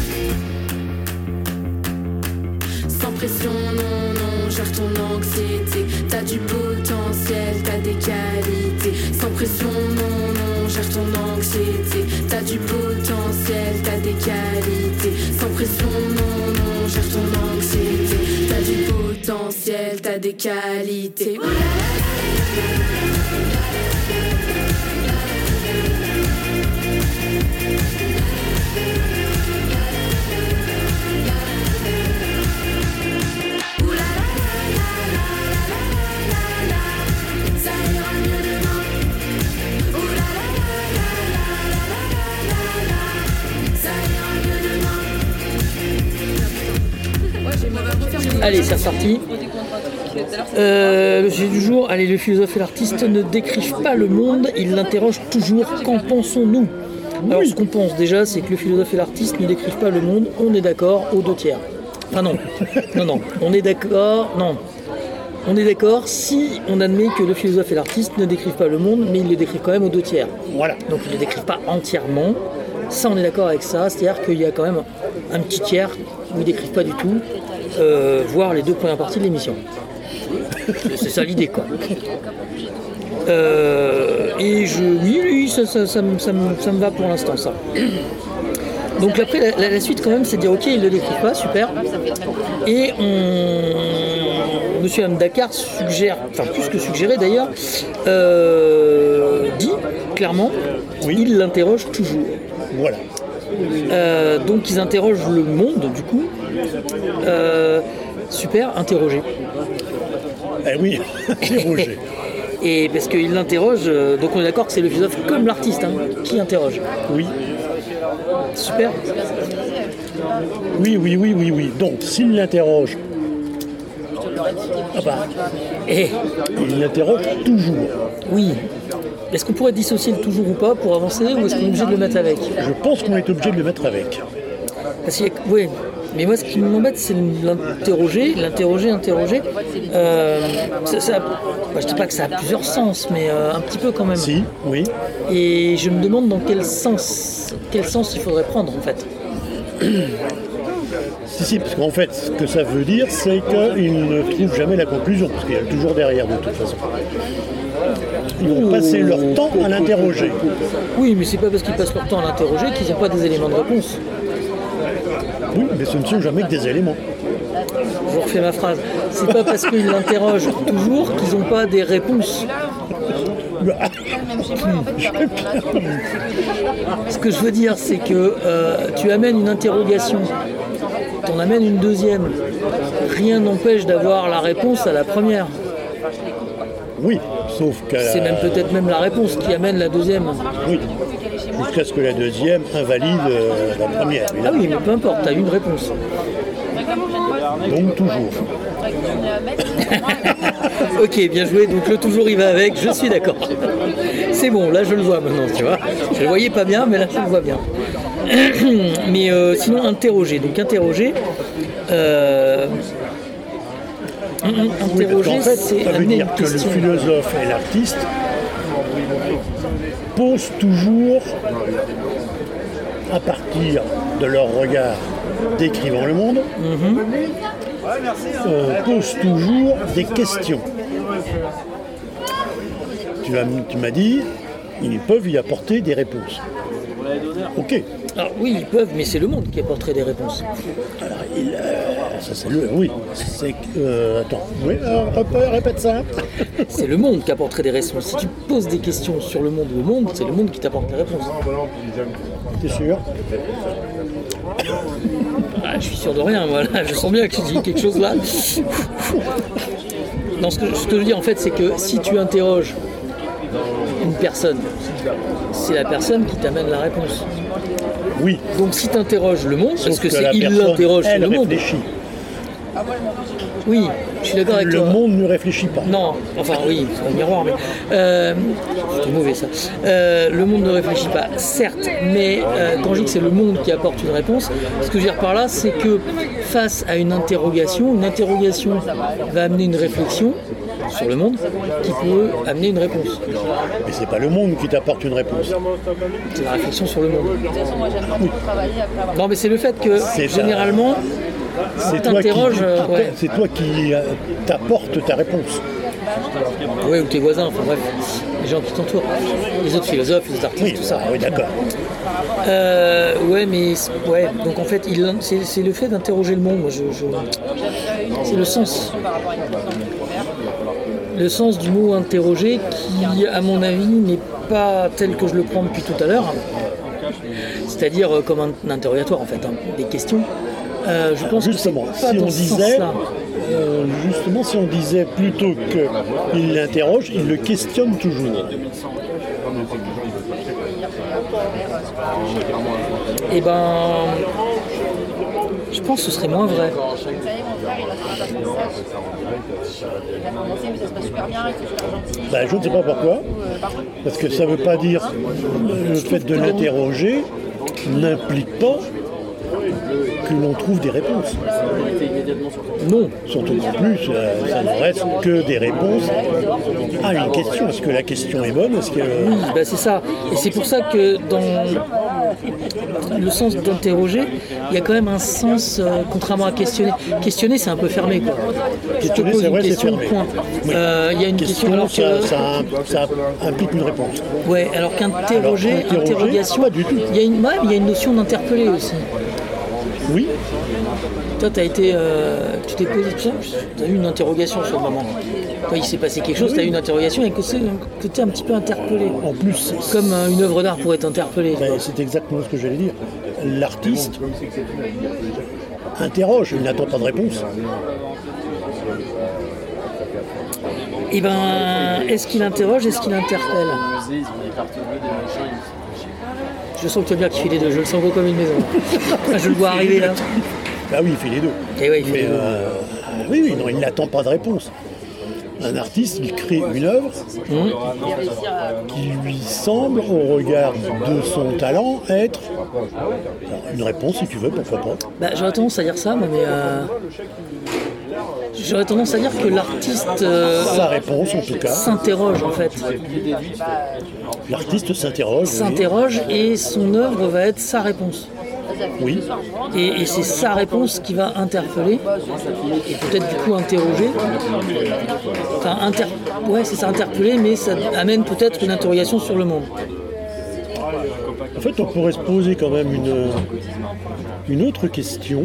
Sans pression, non, non, gère ton anxiété. T'as du potentiel, t'as des qualités. Sans pression, non, non, gère ton anxiété. T'as du potentiel, t'as des qualités. Sans pression, non, non, gère ton anxiété. T'as du potentiel, t'as des qualités. Ça ira mieux demain. Oulala la la la la la la la, ça ira mieux demain. Allez, c'est reparti. Euh, le sujet du jour, allez, le philosophe et l'artiste ne décrivent pas le monde, ils l'interrogent toujours. Qu'en pensons-nous? Alors, ce qu'on pense déjà, c'est que le philosophe et l'artiste ne décrivent pas le monde, on est d'accord aux deux tiers. Enfin non, non, non, on est d'accord, non. On est d'accord si on admet que le philosophe et l'artiste ne décrivent pas le monde, mais ils le décrivent quand même aux deux tiers. Voilà. Donc ils ne le décrivent pas entièrement. Ça, on est d'accord avec ça, c'est-à-dire qu'il y a quand même un petit tiers où ils ne décrivent pas du tout, euh, voire les deux premières parties de l'émission. C'est ça l'idée, quoi. Euh, et je, oui, oui, ça, ça, ça, me- ça me- ça me va pour l'instant, ça. Donc après, la, la- la suite, quand même, c'est de dire, ok, ils ne le décrivent pas, super. Et on... Monsieur M. Dakar suggère, enfin plus que suggérer d'ailleurs, euh, dit clairement, Oui. il l'interroge toujours. Voilà. Euh, donc ils interrogent le monde, du coup. Euh, super, interroger. Eh oui, interroger. Et parce qu'il l'interroge, euh, donc on est d'accord que c'est le philosophe comme l'artiste hein, qui interroge. Oui. Super. Oui, oui, oui, oui, oui. Donc, s'il l'interroge, ah bah, Et il l'interroge toujours. oui. Est-ce qu'on pourrait dissocier le toujours ou pas pour avancer ou est-ce qu'on est obligé de le mettre avec? Je pense qu'on est obligé de le mettre avec. Parce qu'il y a- oui. Mais moi, ce qui m'embête, c'est l'interroger, l'interroger, interroger. Euh, ça, ça- bah, je ne dis pas que ça a plusieurs sens, mais euh, un petit peu quand même. Si, oui. Et je me demande dans quel sens, quel sens il faudrait prendre en fait. Si, si, parce qu'en fait, ce que ça veut dire, c'est qu'il ne trouve jamais la conclusion, parce qu'il y a toujours derrière de toute façon. ils vont passer leur temps à l'interroger. Oui, mais c'est pas parce qu'ils passent leur temps à l'interroger qu'ils n'ont pas des éléments de réponse. Oui, mais ce ne sont jamais que des éléments. Je refais ma phrase. C'est pas parce qu'ils l'interrogent toujours qu'ils n'ont pas des réponses. Ce que je veux dire, c'est que euh, tu amènes une interrogation, tu en amènes une deuxième. Rien n'empêche d'avoir la réponse à la première. Oui, sauf que... C'est même peut-être même la réponse qui amène la deuxième. Oui, jusqu'à ce que la deuxième invalide euh, la première. Ah oui, mais peu importe, tu as une réponse. Donc toujours. Ok, bien joué, donc le toujours il va avec, je suis d'accord. C'est bon, là je le vois maintenant, tu vois. Je le voyais pas bien, mais là je le vois bien. Mais euh, sinon, interroger. Donc interroger... Euh, interroger, oui, en fait, c'est ça veut amener dire une que le question. philosophe et l'artiste posent toujours, à partir de leur regard décrivant le monde, Mm-hmm. euh, posent toujours des questions. Tu, as, tu m'as dit, ils peuvent y apporter des réponses. Ok. Alors oui, ils peuvent, mais c'est le monde qui apporterait des réponses. Alors, il, euh, ça c'est le, oui. C'est que, euh, attends, oui, euh, répète, répète ça. C'est le monde qui apporterait des réponses. Si tu poses des questions sur le monde ou le monde, c'est le monde qui t'apporte des réponses. T'es sûr? Ah, je suis sûr de rien, voilà. Je sens bien que tu dis quelque chose là. Non, ce que, ce que je veux dire en fait, c'est que si tu interroges une personne, c'est la personne qui t'amène la réponse. Oui. Donc si tu interroges le monde, parce Sauf que, que c'est la il personne, l'interroge sur elle le monde. réfléchit. Oui, je suis d'accord avec Le toi. monde ne réfléchit pas. Non, enfin oui, c'est un miroir, mais euh, c'est mauvais ça. Euh, le monde ne réfléchit pas, certes, mais euh, quand je dis que c'est le monde qui apporte une réponse, ce que je veux dire par là, c'est que face à une interrogation, une interrogation va amener une réflexion sur le monde qui peut amener une réponse. Mais c'est pas le monde qui t'apporte une réponse. C'est la réflexion sur le monde. Non, mais c'est le fait que C'est généralement, C'est toi, qui, t'interroges, euh, ouais. c'est toi qui euh, t'apporte ta réponse. ouais, ou tes voisins, enfin bref, les gens qui t'entourent, les autres philosophes, les autres artistes, Oui, tout ça. ah oui, d'accord. Euh, ouais, mais ouais, donc en fait, il, c'est, c'est le fait d'interroger le monde. Moi, je, je- c'est le sens, le sens du mot interroger, qui, à mon avis, n'est pas tel que je le prends depuis tout à l'heure. C'est-à-dire euh, comme un, un interrogatoire, en fait, hein, des questions. Euh, je pense Justement, que c'est pas si dans on ce disait, sens-là. euh, justement, si on disait plutôt qu'il l'interroge, il le questionne toujours. Eh ben, je pense que ce serait moins vrai. Ben, je ne sais pas pourquoi, parce que ça ne veut pas dire le fait de l'interroger n'implique pas que l'on trouve des réponses. Non. Surtout non plus, ça, ça ne reste que des réponses à une question. Est-ce que la question est bonne? Est-ce que... Oui, bah c'est ça. Et c'est pour ça que dans le sens d'interroger, il y a quand même un sens, euh, contrairement à questionner. Questionner, c'est un peu fermé, quoi. Je te Questionner, pose c'est une vrai, c'est question, fermé. point. Oui. Euh, Il y a une question, question, alors que... ça, ça, ça implique une réponse. Ouais, alors qu'interroger, Alors, interroger, interrogation, pas du tout. il y a une, ouais, il y a une notion d'interpeller aussi. Oui, Toi, t'as été, euh, tu t'es posé tout ça, t'as eu une interrogation sur le moment. Toi, il s'est passé quelque chose, t'as eu une interrogation et que c'est que t'es un petit peu interpellé. en plus, Comme euh, une œuvre d'art pourrait être interpellée. ben, c'est exactement ce que j'allais dire. L'artiste interroge, il n'attend pas de réponse. Et ben, est-ce qu'il interroge, est-ce qu'il interpelle? Je sens que tu as bien kiffé les deux, je le sens gros comme une maison. Je le vois arriver là. Ah oui, il fait les deux. Et ouais, il fait Mais, les deux. euh, oui, oui, non, il n'attend pas de réponse. Un artiste, il crée une œuvre qui lui semble, au regard de son talent, être une réponse, si tu veux, pourquoi pas. Bah, j'aurais tendance à dire ça, moi, mais euh, j'aurais tendance à dire que l'artiste euh, Sa réponse, en tout cas, s'interroge en fait. l'artiste s'interroge. oui. S'interroge et son œuvre va être sa réponse. Oui. Et, et c'est sa réponse qui va interpeller et peut-être du coup interroger. Enfin, inter... ouais, c'est ça, interpeller, mais ça amène peut-être une interrogation sur le monde. En fait, on pourrait se poser quand même une, une autre question.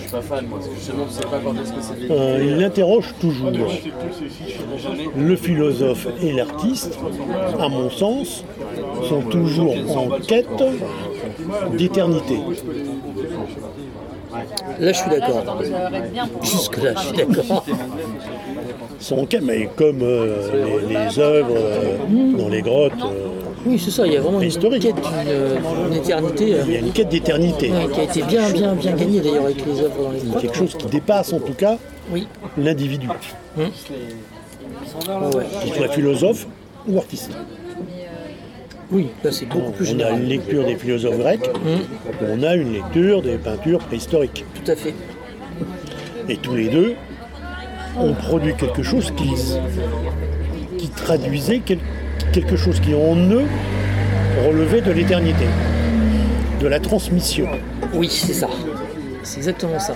Euh, il interroge toujours le philosophe et l'artiste, à mon sens, sont toujours en quête d'éternité. Là, je suis d'accord. Jusque-là, je suis d'accord. Sont en quête, mais comme euh, les, les œuvres euh, dans les grottes. Euh, Oui, c'est ça, il y a vraiment une historique. quête d'une, d'une éternité euh, Il y a une quête d'éternité. ouais, qui a été bien, bien, bien gagnée d'ailleurs avec les œuvres dans les grottes. Quelque chose qui dépasse en tout cas Oui. l'individu, Hum. Ouais, ouais. qu'il soit philosophe ou artiste. Oui, là c'est beaucoup plus On a général. une lecture des philosophes grecs, on a une lecture des peintures préhistoriques. Tout à fait. Et tous les deux ont produit quelque chose qui, qui traduisait quel- quelque chose qui en eux relevait de l'éternité, de la transmission. Oui, c'est ça. C'est exactement ça.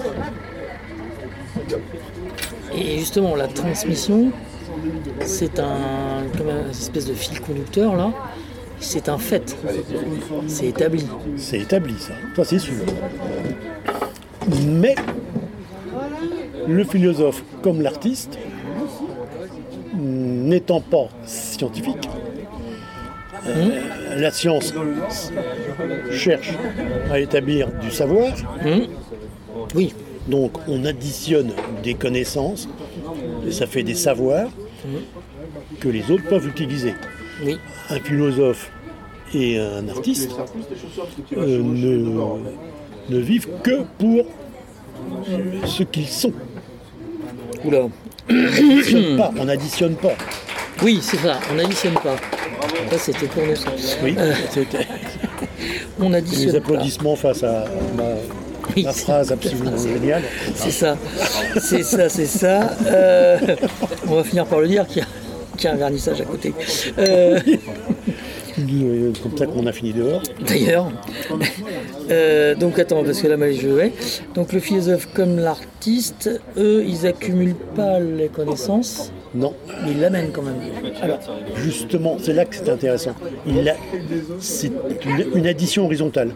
Et justement, la transmission, c'est un, comme une espèce de fil conducteur là. C'est un fait. C'est établi. C'est établi ça, ça c'est sûr. Mais le philosophe comme l'artiste, n'étant pas scientifique, euh, la science cherche à établir du savoir, Oui. donc on additionne des connaissances, et ça fait des savoirs que les autres peuvent utiliser. Oui. Un philosophe et un artiste euh, ne, ne vivent que pour ce qu'ils sont. Oula. On n'additionne pas, on n'additionne pas. Oui, c'est ça. On n'additionne pas. Ça, c'était pour nous ça. Oui, Euh, c'était on additionne les pas. applaudissements face à ma, Oui, ma c'est- phrase absolument géniale. C'est ça. C'est ça, c'est ça. Euh, on va finir par le dire qu'il y a, qu'il y a un vernissage à côté. Euh, Euh, Comme ça qu'on a fini dehors. D'ailleurs. Euh, donc attends, parce que là, mal je vais. Donc le philosophe comme l'artiste, eux, ils accumulent pas les connaissances, Non, mais ils l'amènent quand même. Alors, justement, c'est là que c'est intéressant. Il a, c'est une, une addition horizontale.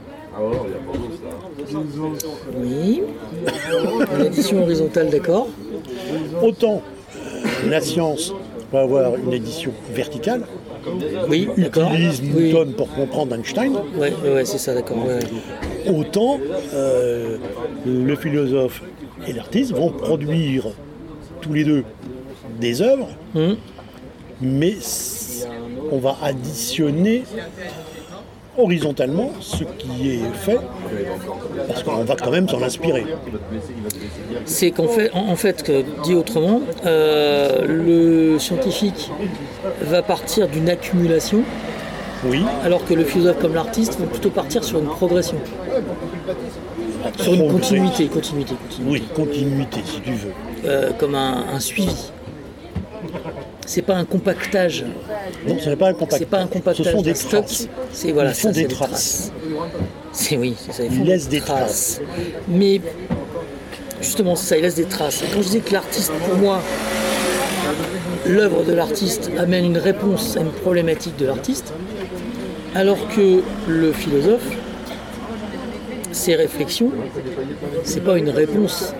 oui. Une addition horizontale, d'accord. Autant euh, la science va avoir une addition verticale, Oui, d'accord. utilise Oui. Newton pour comprendre Einstein, Ouais, ouais, ouais, c'est ça, d'accord. Ouais, ouais. autant euh, le philosophe et l'artiste vont produire tous les deux des œuvres, Hum. mais c- on va additionner horizontalement ce qui est fait, parce qu'on va quand même s'en inspirer. C'est qu'en fait, en, en fait, que, dit autrement, euh, le scientifique va partir d'une accumulation, Oui, alors que le philosophe comme l'artiste vont plutôt partir sur une progression, sur une progrès. continuité, continuité, continuité. Oui, continuité si tu veux. Euh, comme un, un suivi. C'est pas un compactage. Non, ce n'est pas un compact. C'est pas un compactage. Ce sont des d'un stock. traces. C'est voilà, Ils font ça, c'est des traces. C'est oui, c'est ça. Ils font laissent des traces. Mais justement, c'est ça, ils laissent des traces. Et quand je dis que l'artiste, pour moi, l'œuvre de l'artiste amène une réponse à une problématique de l'artiste, alors que le philosophe, ses réflexions, c'est pas une réponse.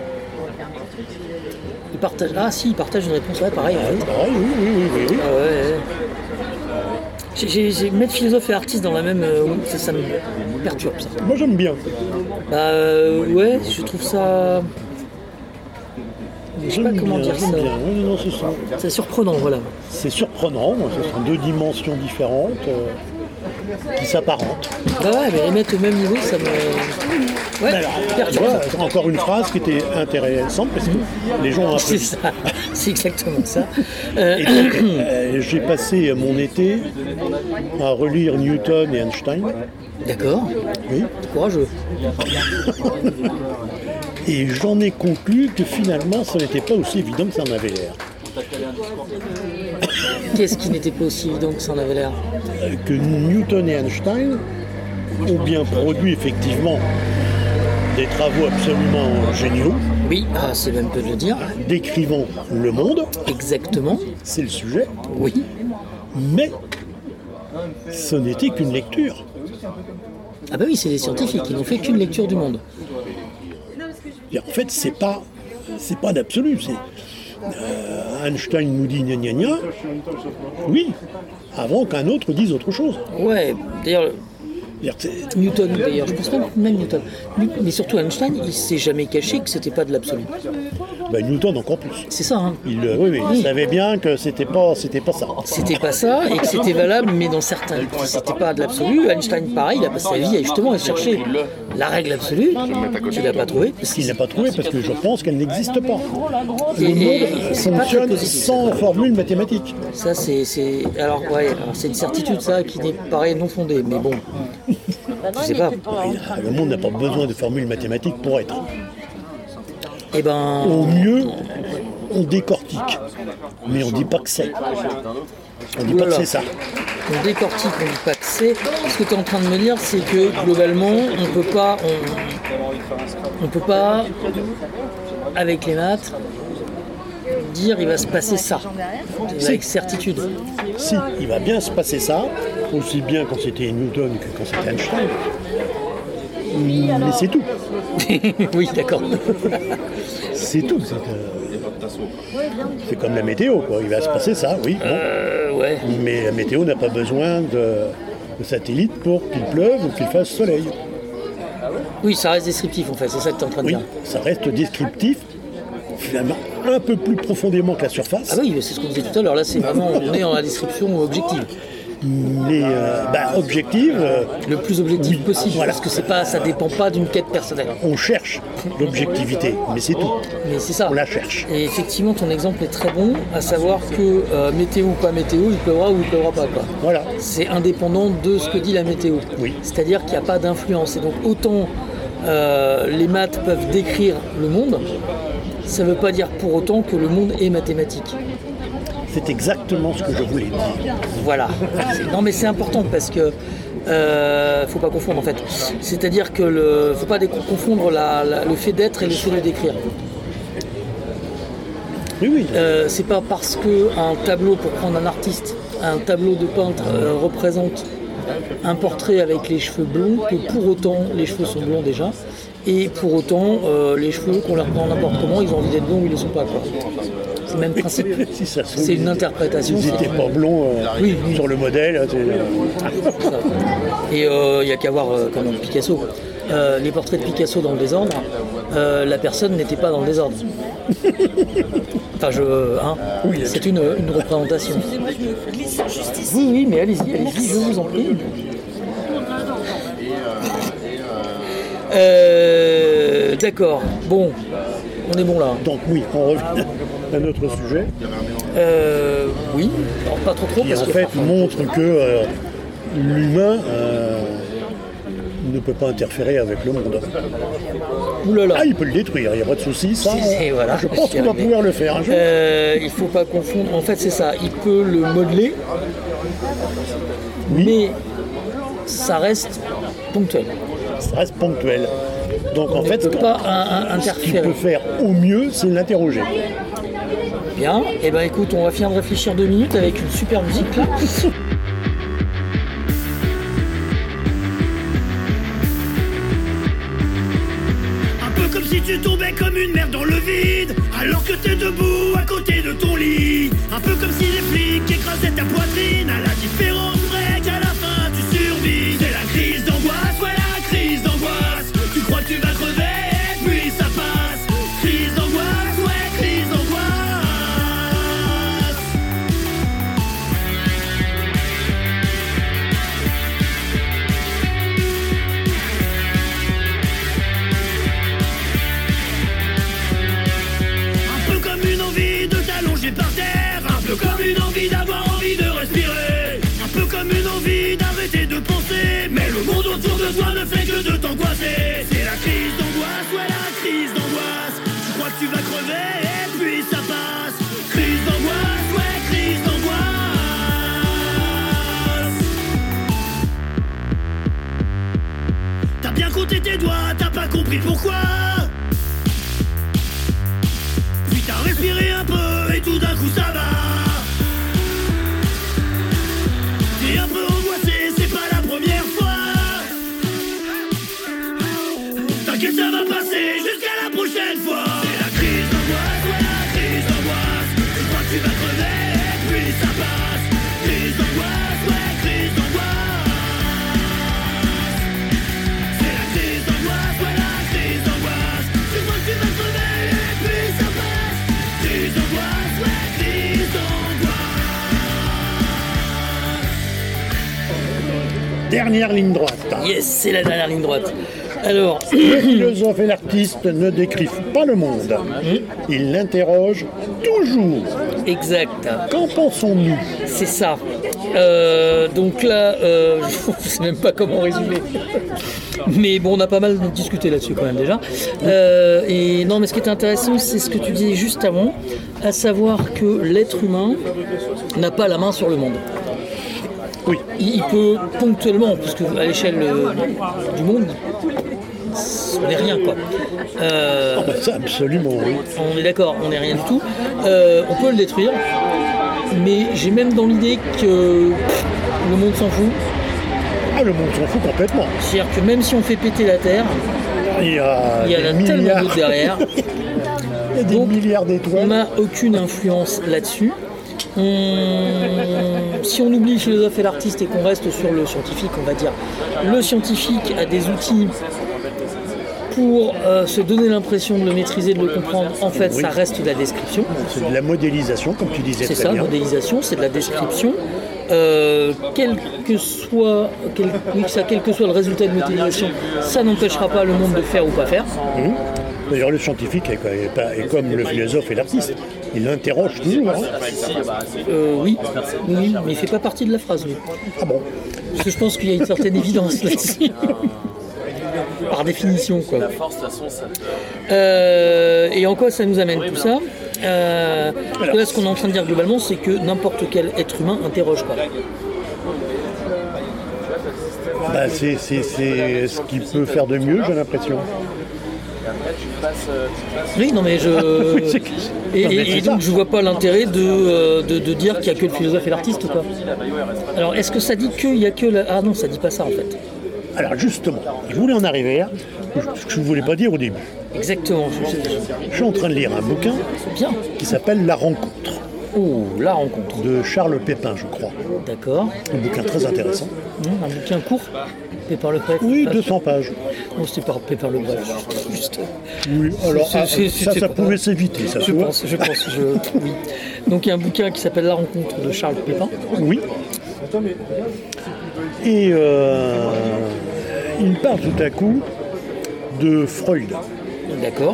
Il partage. Ah si, il partage une réponse. Ouais, pareil. En fait. Ah oui, oui, oui, oui, oui. Ah ouais, ouais. J'ai, j'ai, j'ai- mettre philosophe et artiste dans la même, euh, ça, ça me perturbe ça. Moi j'aime bien. Bah euh, ouais, je trouve ça. Je sais pas J'aime comment bien, dire j'aime ça. bien. Oui, non, ce sont- C'est surprenant, voilà. C'est surprenant, ce sont deux dimensions différentes euh, qui s'apparentent. Bah ouais, mais les mettre au même niveau, ça me. Ouais, Tu perturbe. vois, c'est encore une phrase qui était intéressante parce que les gens ont C'est applaudi. ça, c'est exactement ça. Euh, Et donc, euh, j'ai passé mon été à relire Newton et Einstein. D'accord, Oui. courageux. Et j'en ai conclu que finalement, ça n'était pas aussi évident que ça en avait l'air. Qu'est-ce qui n'était pas aussi évident que ça en avait l'air? Euh, Que Newton et Einstein ont bien produit effectivement des travaux absolument géniaux, Oui, ah, c'est même peu de le dire. décrivant le monde, Exactement. c'est le sujet, Oui. mais ce n'était qu'une lecture. Ah bah oui, c'est les scientifiques, ils n'ont fait qu'une lecture du monde. Et en fait, c'est pas, c'est pas d'absolu. C'est, euh, Einstein nous dit gna gna gna, oui, avant qu'un autre dise autre chose. Ouais, d'ailleurs, C'est-à-dire que c'est- Newton, d'ailleurs, je pense même, même Newton. Mais surtout Einstein, il s'est jamais caché que c'était pas de l'absolu. ben, Newton encore plus. C'est ça, hein. Il, euh, oui, oui, il savait bien que c'était pas, c'était pas ça. C'était pas ça et que c'était valable, mais dans certains. C'était pas de l'absolu. Einstein, pareil, il a passé sa vie à justement à chercher la règle absolue. Il l'a pas trouvé. Parce Il n'a pas trouvé parce que je pense qu'elle n'existe pas. Et- Le et- monde et c'est pas très fonctionne positif, sans ça. formule mathématique. Ça, c'est, c'est... Alors, ouais, alors, c'est une certitude, ça, qui n'est pareil non fondée. Mais bon, je sais pas. Le monde n'a pas besoin de formule mathématique pour être. Eh ben, Au mieux, on décortique. Mais on dit pas que c'est. On dit pas que Oulala. c'est ça. on décortique, on dit pas que c'est. Ce que tu es en train de me dire, c'est que globalement, on peut pas, on, on peut pas, avec les maths, dire il va se passer ça, avec certitude. Si, il va bien se passer ça, aussi bien quand c'était Newton que quand c'était Einstein. Mais c'est tout. Oui, d'accord. C'est tout. C'est, euh, c'est comme la météo, quoi. Il va se passer ça, oui. bon. Euh, ouais. Mais la météo n'a pas besoin de, de satellites pour qu'il pleuve ou qu'il fasse soleil. Oui, ça reste descriptif en fait, c'est ça que tu es en train de Oui, dire. ça reste descriptif, finalement un peu plus profondément que la surface. Ah oui, c'est ce qu'on disait tout à l'heure, là c'est vraiment, on est dans la description objective. Mais euh, bah, objective, euh, Le plus objectif Oui, possible, voilà. parce que c'est pas, ça dépend pas d'une quête personnelle. on cherche l'objectivité, mais c'est tout. Mais c'est ça. On la cherche. Et effectivement, ton exemple est très bon, à savoir que euh, météo ou pas météo, il pleuvra ou il pleuvra pas. Quoi. Voilà. C'est indépendant de ce que dit la météo. Oui. C'est-à-dire qu'il n'y a pas d'influence. Et donc autant euh, les maths peuvent décrire le monde, ça ne veut pas dire pour autant que le monde est mathématique. C'est exactement ce que je voulais dire. Voilà. C'est- Non mais c'est important parce que euh, faut pas confondre en fait. C'est-à-dire que le faut pas dé- confondre la- la- le fait d'être et le fait de décrire. Oui, oui. Euh, c'est pas parce que un tableau, pour prendre un artiste, un tableau de peintre euh, représente un portrait avec les cheveux blonds que pour autant les cheveux sont blonds déjà et pour autant euh, les cheveux qu'on leur prend n'importe comment, ils ont envie d'être blonds ou ils ne les sont pas quoi. C'est le même principe. Si ça se trouve, C'est une ils étaient- interprétation. Ils c'est- n'étaient pas blonds euh, Oui, oui. sur le modèle. c'est- Ça. Et il n'y a qu'à voir euh, comment Picasso. Euh, les portraits de Picasso dans le désordre, euh, la personne n'était pas dans le désordre. Enfin, je, hein, c'est une, une représentation. Oui, oui, mais allez-y, allez-y, je vous en prie. Euh, D'accord. Bon, on est bon là. Donc oui, on revient à notre sujet, Euh, oui, alors pas trop trop qui parce en que fait montre que euh, l'humain euh, ne peut pas interférer avec le monde. oulala. Ah, il peut le détruire, il n'y a pas de souci. Ça, C'est- c'est- voilà, je pense j'y qu'on va arrivais. pouvoir le faire un jour. Euh, il faut pas confondre. En fait, c'est ça. Il peut le modeler, Oui. mais ça reste ponctuel. Ça reste ponctuel. Donc en On fait, ne peut pas un- un- ce qu'il interférer. peut faire au mieux, c'est l'interroger. Bien. Et ben, écoute, on va finir de réfléchir deux minutes avec une super musique là. Un peu comme si tu tombais comme une merde dans le vide, alors que t'es debout à côté de ton lit. Un peu comme si les flics écrasaient ta poitrine. À la différence près qu'à la fin tu survis. C'est la crise d'angoisse, ouais la crise d'angoisse. Tu crois que tu vas crever et puis ça passe. Crise d'angoisse, ouais crise d'angoisse. Un peu comme une envie de t'allonger par terre, un peu comme une envie d'avoir envie de respirer, un peu bien compter tes doigts, t'as pas compris pourquoi. Puis t'as respiré un peu et tout d'un coup ça va. T'es un peu angoissé, c'est pas la première fois. T'inquiète, ça va passer jusqu'à la prochaine fois. C'est la crise d'angoisse, ouais, la crise d'angoisse. Tu crois que tu vas crever et puis ça passe. Crise d'angoisse, ouais, crise d'angoisse. C'est la crise d'angoisse, ouais, la crise d'angoisse. Tu crois que tu vas crever et puis ça passe. Crise d'angoisse, ouais, crise d'angoisse. Dernière ligne droite. Yes, c'est la dernière ligne droite. Alors, Le philosophe et l'artiste ne décrivent pas le monde. Ils l'interrogent toujours. exact. Qu'en pensons-nous? C'est ça. Euh, donc là, euh, je ne sais même pas comment résumer. Mais bon, on a pas mal discuté là-dessus quand même déjà. Euh, et non, mais ce qui est intéressant, c'est ce que tu disais juste avant, à savoir que l'être humain n'a pas la main sur le monde. Oui. Il, il peut ponctuellement, parce qu'à l'échelle euh, du monde, on n'est rien quoi. Euh, Ah bah ça, absolument, oui. on est d'accord, on n'est rien du tout. Euh, on peut le détruire, mais j'ai même dans l'idée que pff, le monde s'en fout. Ah, le monde s'en fout complètement. C'est-à-dire que même si on fait péter la Terre, Il y a, il y en a des tellement milliards, d'autres derrière. il y a des Donc, milliards On d'étoiles. n'a aucune influence là-dessus. On- Si on oublie le philosophe et l'artiste et qu'on reste sur le scientifique, on va dire, le scientifique a des outils pour euh, se donner l'impression de le maîtriser, de le comprendre. En fait, Oui. ça reste de la description. C'est de la modélisation, comme tu disais C'est très ça, bien. modélisation, c'est de la description. Euh, quel que soit, quel, oui, ça, quel que soit le résultat de modélisation, ça n'empêchera pas le monde de faire ou pas faire. Mmh. D'ailleurs, le scientifique est, quoi, est pas- est comme le philosophe et l'artiste. Il l'interroge toujours. hein. Euh, oui, oui, mais il fait pas partie de la phrase, lui. Ah bon? Parce que je pense qu'il y a une certaine évidence là-dessus. Par définition, quoi. Euh, et en quoi ça nous amène tout ça euh, parce que là, ce qu'on est en train de dire globalement, c'est que n'importe quel être humain interroge pas. Bah, c'est, c'est- c'est ce qu'il peut faire de mieux, j'ai l'impression. Oui, non, mais je. Oui, c'est que- Et, non, mais et- c'est et donc, ça. je vois pas l'intérêt de, euh, de, de dire qu'il n'y a que le philosophe et l'artiste, quoi. Alors, est-ce que ça dit qu'il n'y a que la. Ah non, ça dit pas ça, en fait. Alors justement, je voulais en arriver là, ce que je ne voulais pas dire au début. Exactement. je- je- Je suis en train de lire un bouquin Bien. qui s'appelle La Rencontre, Oh, la rencontre. de Charles Pépin, je crois. D'accord. Un bouquin très intéressant. Hum, Un bouquin court. Pépin le Bref. Oui, Ah, deux cents pages. Non, c'était pas Pépin le Bref. juste- juste. Oui, alors C'est- ah, c'est- ça, c'est ça pas- pouvait s'éviter, ça Je se voit. pense, je pense, je, oui. Donc il y a un bouquin qui s'appelle La rencontre de Charles Pépin. Oui. Et euh, il parle tout à coup de Freud. D'accord.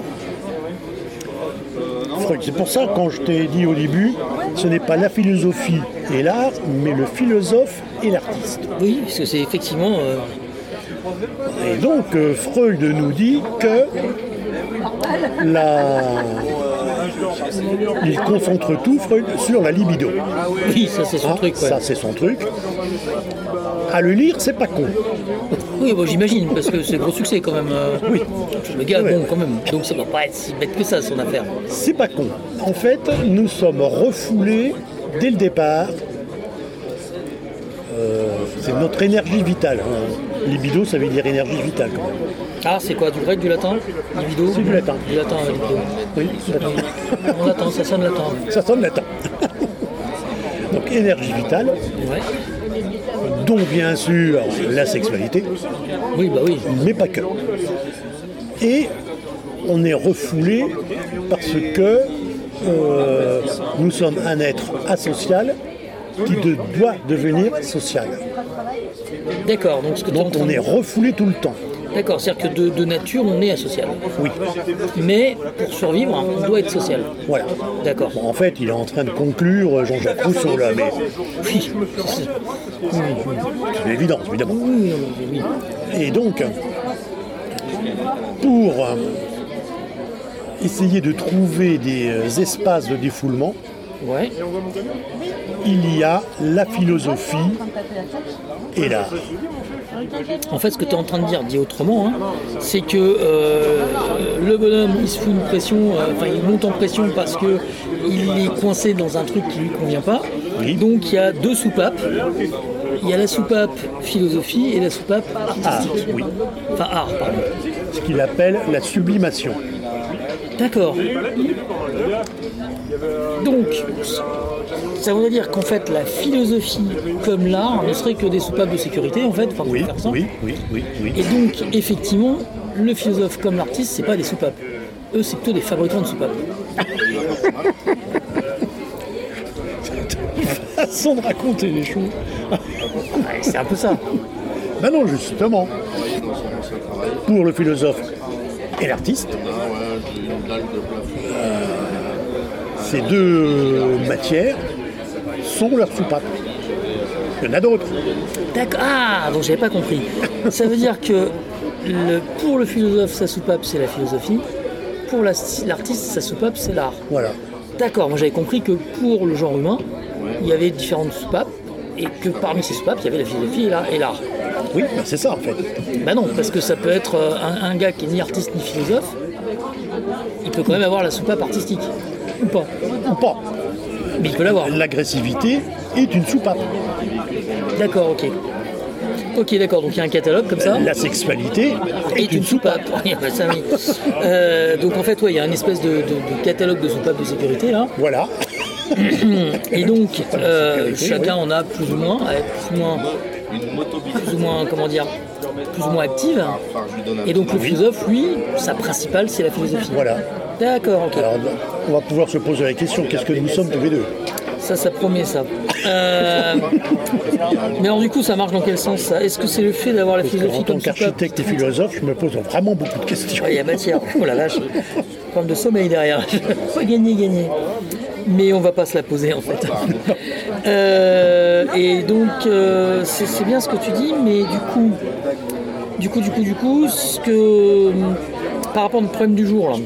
Freud. C'est pour ça, quand je t'ai dit au début, ce n'est pas la philosophie et l'art, mais le philosophe et l'artiste. Oui, parce que c'est effectivement. euh, Et donc, euh, Freud nous dit que la... il concentre tout, Freud, sur la libido. oui, ça c'est son Hein, truc. Ouais. Ça, c'est son truc. À le lire, c'est pas con. Oui, bon, j'imagine, parce que c'est gros succès quand même. euh, Oui. Le gars, Ouais. bon, quand même. Donc ça doit pas être si bête que ça, son affaire. C'est pas con. En fait, nous sommes refoulés dès le départ. Euh, c'est notre énergie vitale. hein. Libido, ça veut dire énergie vitale quand même. Ah, c'est quoi, du grec, du latin? Libido? C'est du latin. Du latin, ouais, libido. Oui, En latin, ça sonne latin. ça sonne latin. Donc énergie vitale, Ouais. dont bien sûr la sexualité, Oui, bah oui. mais pas que. Et on est refoulé parce que euh, nous sommes un être asocial qui de- doit devenir social. D'accord, donc ce que tu es en Donc train on de- est refoulé tout le temps. D'accord, c'est-à-dire que de, de nature, on est asocial. Oui, Mais pour survivre, on doit être social. voilà. D'accord. Bon, en fait, il est en train de conclure Jean-Jacques Rousseau là, mais Oui. c'est évident, évidemment. Oui, oui, oui. Et donc, pour euh, essayer de trouver des euh, espaces de défoulement, Ouais. il y a la philosophie et l'art. En fait, ce que tu es en train de dire, dit autrement, hein, c'est que euh, le bonhomme, il se fout une pression, euh, enfin, il monte en pression parce que il est coincé dans un truc qui lui convient pas. Oui. Donc, il y a deux soupapes. Il y a la soupape philosophie et la soupape Ah, artistique. oui. Enfin, art, pardon. Ce qu'il appelle la sublimation. D'accord. Donc, ça voudrait dire qu'en fait, la philosophie comme l'art ne serait que des soupapes de sécurité, en fait, enfin, pour Oui, faire simple. oui, oui, oui, oui. Et donc, effectivement, le philosophe comme l'artiste, c'est pas des soupapes. Eux, c'est plutôt des fabricants de soupapes. Façon de raconter les choses. Ouais, c'est un peu ça. Ben non, justement. Pour le philosophe et l'artiste, euh, ces deux matières sont leurs soupapes. Il y en a d'autres. D'accord. Ah, donc j'avais pas compris. Ça veut dire que le, pour le philosophe, sa soupape, c'est la philosophie. Pour la- l'artiste, sa soupape, c'est l'art. Voilà. D'accord, moi j'avais compris que pour le genre humain, il y avait différentes soupapes et que parmi ces soupapes, il y avait la philosophie et l'art. et l'art. Oui, ben c'est ça en fait. Ben non, parce que ça peut être euh, un, un gars qui est ni artiste ni philosophe, il peut quand même avoir la soupape artistique. Ou pas. Ou pas. Mais il peut l'avoir. L'agressivité est une soupape. D'accord, ok. Ok, d'accord, donc il y a un catalogue comme ça. La sexualité est, est une soupape. Oui, bah ça, oui. Euh, donc en fait, ouais, il y a une espèce de, de- de catalogue de soupapes de sécurité là. Voilà. Et donc, euh, sécurité, chacun en a plus ou moins, avec plus ou moins, plus ou moins, comment dire, plus ou moins active. Et donc le philosophe, lui, sa principale, c'est la philosophie. Voilà. D'accord, ok. Alors, on va pouvoir se poser la question, qu'est-ce que nous sommes tous les deux? Ça, ça promet ça. Euh, Mais alors du coup, ça marche dans quel sens ça? Est-ce que c'est le fait d'avoir la Parce philosophie qu'en tant comme soupape? qu'architecte et philosophe, je me pose vraiment beaucoup de questions. Ouais, il y a matière. Oh la vache. Problème de sommeil derrière. Pas gagner, gagner. Mais on va pas se la poser en fait. Euh, et donc, euh, c'est c'est bien ce que tu dis, mais du coup, du coup, du coup, du coup, ce que par rapport au problème du jour là.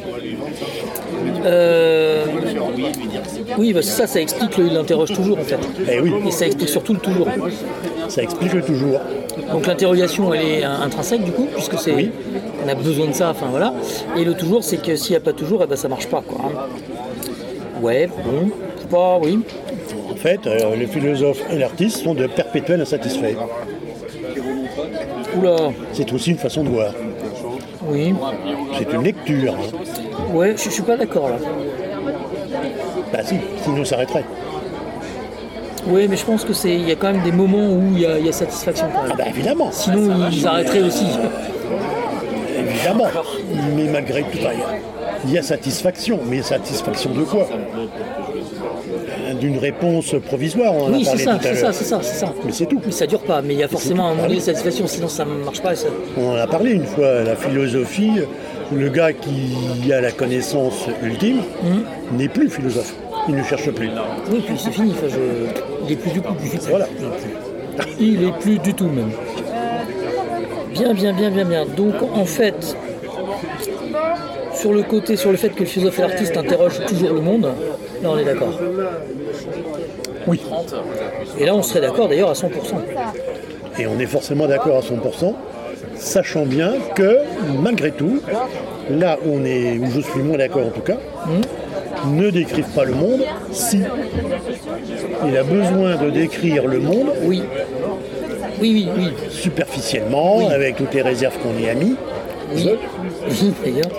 Euh, oui, bah, ça, ça explique le, il l'interroge toujours en fait. Eh oui, Et ça explique surtout le toujours. ça explique le toujours. Donc l'interrogation, elle est intrinsèque du coup, puisque c'est, Oui. on a besoin de ça. Enfin voilà. Et le toujours, c'est que s'il n'y a pas toujours, eh ben ça marche pas quoi. hein. Ouais, bon, pas, oui. En fait, euh, les philosophes et l'artiste sont de perpétuels insatisfaits. Oula, C'est aussi une façon de voir. oui. C'est une lecture. hein. Ouais, je, je suis pas d'accord là. Bah si, sinon on s'arrêterait. Oui, mais je pense que c'est, il y a quand même des moments où il y a, il y a satisfaction quand Ah même. bah évidemment, Sinon, ils arrêteraient aussi. évidemment. Mais malgré tout, bah, il y a- il y a satisfaction. Mais satisfaction de quoi? D'une réponse provisoire, on en Oui, a c'est parlé ça, tout à c'est ça, l'heure. c'est ça, c'est ça. Mais c'est tout. Mais ça dure pas. Mais il y a forcément un moment Ah donné oui. de satisfaction, sinon ça ne marche pas. et ça- On en a parlé une fois, la philosophie, le gars qui a la connaissance ultime Hum. n'est plus philosophe. Il ne cherche plus. Oui, puis c'est fini. Enfin, je... Il est plus du coup. Il est plus. Voilà. Il est plus du tout même. Bien, bien, bien, bien, bien. Donc en fait, sur le côté, sur le fait que le philosophe et l'artiste interrogent toujours le monde, là on est d'accord. Oui. Et là on serait d'accord d'ailleurs à cent pour cent. Et on est forcément d'accord à cent pour cent, sachant bien que, malgré tout, là où, on est, où je suis moins d'accord en tout cas, ne décrivent pas le monde si. Il a besoin de décrire le monde Oui. Oui, oui, oui. superficiellement, Oui. avec toutes les réserves qu'on y a mis, Oui, oui d'ailleurs.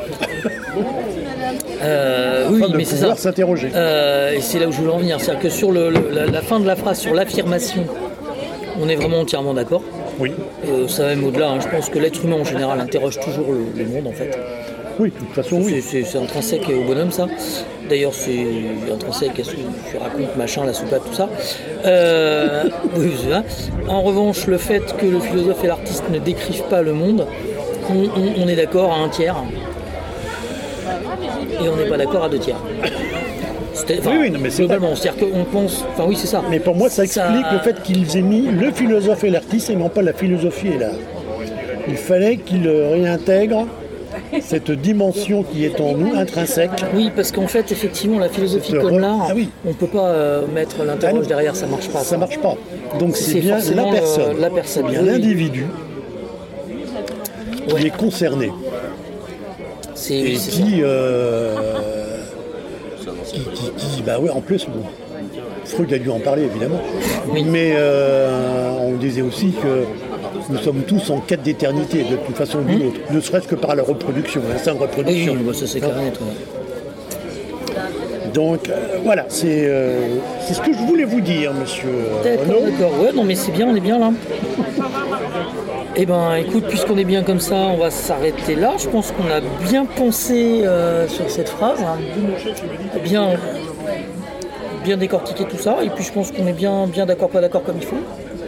Euh, oui, afin de mais c'est ça. pouvoir s'interroger. Euh, et c'est là où je voulais en venir. C'est-à-dire que sur le, le- la, la fin de la phrase, sur l'affirmation, on est vraiment entièrement d'accord. Oui, Euh, ça va même au-delà. hein. Je pense que l'être humain en général interroge toujours le, le monde en fait. oui, de toute façon, oui. C'est- C'est c'est intrinsèque au bonhomme ça. D'ailleurs c'est intrinsèque à ce que tu racontes, machin, la soupape, tout ça. Euh, oui, c'est ça. En revanche, le fait que le philosophe et l'artiste ne décrivent pas le monde, on, on- on est d'accord à un tiers. Et on n'est pas d'accord à deux tiers. C'était- enfin, Oui, oui, non, mais c'est globalement, c'est-à-dire qu'on pense. Enfin oui, c'est ça. Mais pour moi, ça explique le fait qu'ils aient mis le philosophe et l'artiste et non pas la philosophie et l'art. Il fallait qu'ils réintègrent cette dimension qui est en nous, intrinsèque. Oui, parce qu'en fait, effectivement, la philosophie C'est comme re- l'art, Ah oui. on peut pas euh, mettre l'interroge Ah non. derrière, ça marche pas. Ça marche pas. Donc C'est c'est bien forcément, la personne, euh, la personne, bien oui. l'individu qui Ouais. est concerné. C'est, Et c'est ça. qui, euh, qui, qui, qui- bah ouais, en plus, bon, Freud a dû en parler évidemment, Oui. mais euh, on disait aussi que nous sommes tous en quête d'éternité de toute façon ou d'une autre, ne serait-ce que par la reproduction, l'instinct de Oui, reproduction. oui, bah, ça c'est clair et net. Ouais. Donc euh, voilà, c'est euh, c'est ce que je voulais vous dire, monsieur D'accord, Renaud. d'accord. Ouais, non mais c'est bien, on est bien là. Eh ben écoute, puisqu'on est bien comme ça, on va s'arrêter là. Je pense qu'on a bien pensé euh, sur cette phrase, hein. bien, bien décortiqué tout ça, et puis je pense qu'on est bien, bien d'accord, pas d'accord comme il faut.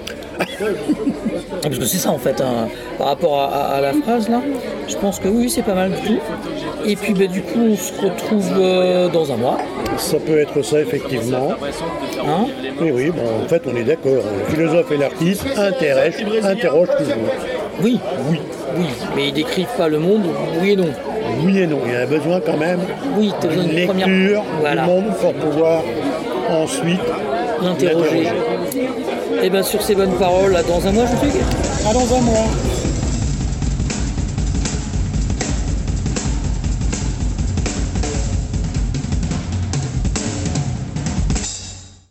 Parce que c'est ça en fait, hein, par rapport à, à- à la phrase là, je pense que oui, c'est pas mal du tout. Et puis bah, du coup, on se retrouve euh, dans un mois. Ça peut être ça effectivement. Hein. Oui, oui, bon, en fait on est d'accord. Le philosophe et l'artiste interrogent, interrogent toujours. Oui, oui, oui, mais ils décrivent pas le monde, oui et non. Oui et non, il y a besoin quand même Oui, tu as besoin d'une d'une première lecture voilà, du monde pour pouvoir ensuite l'interroger. Et bien sur ces bonnes paroles, à dans un mois, je suis. À dans un mois.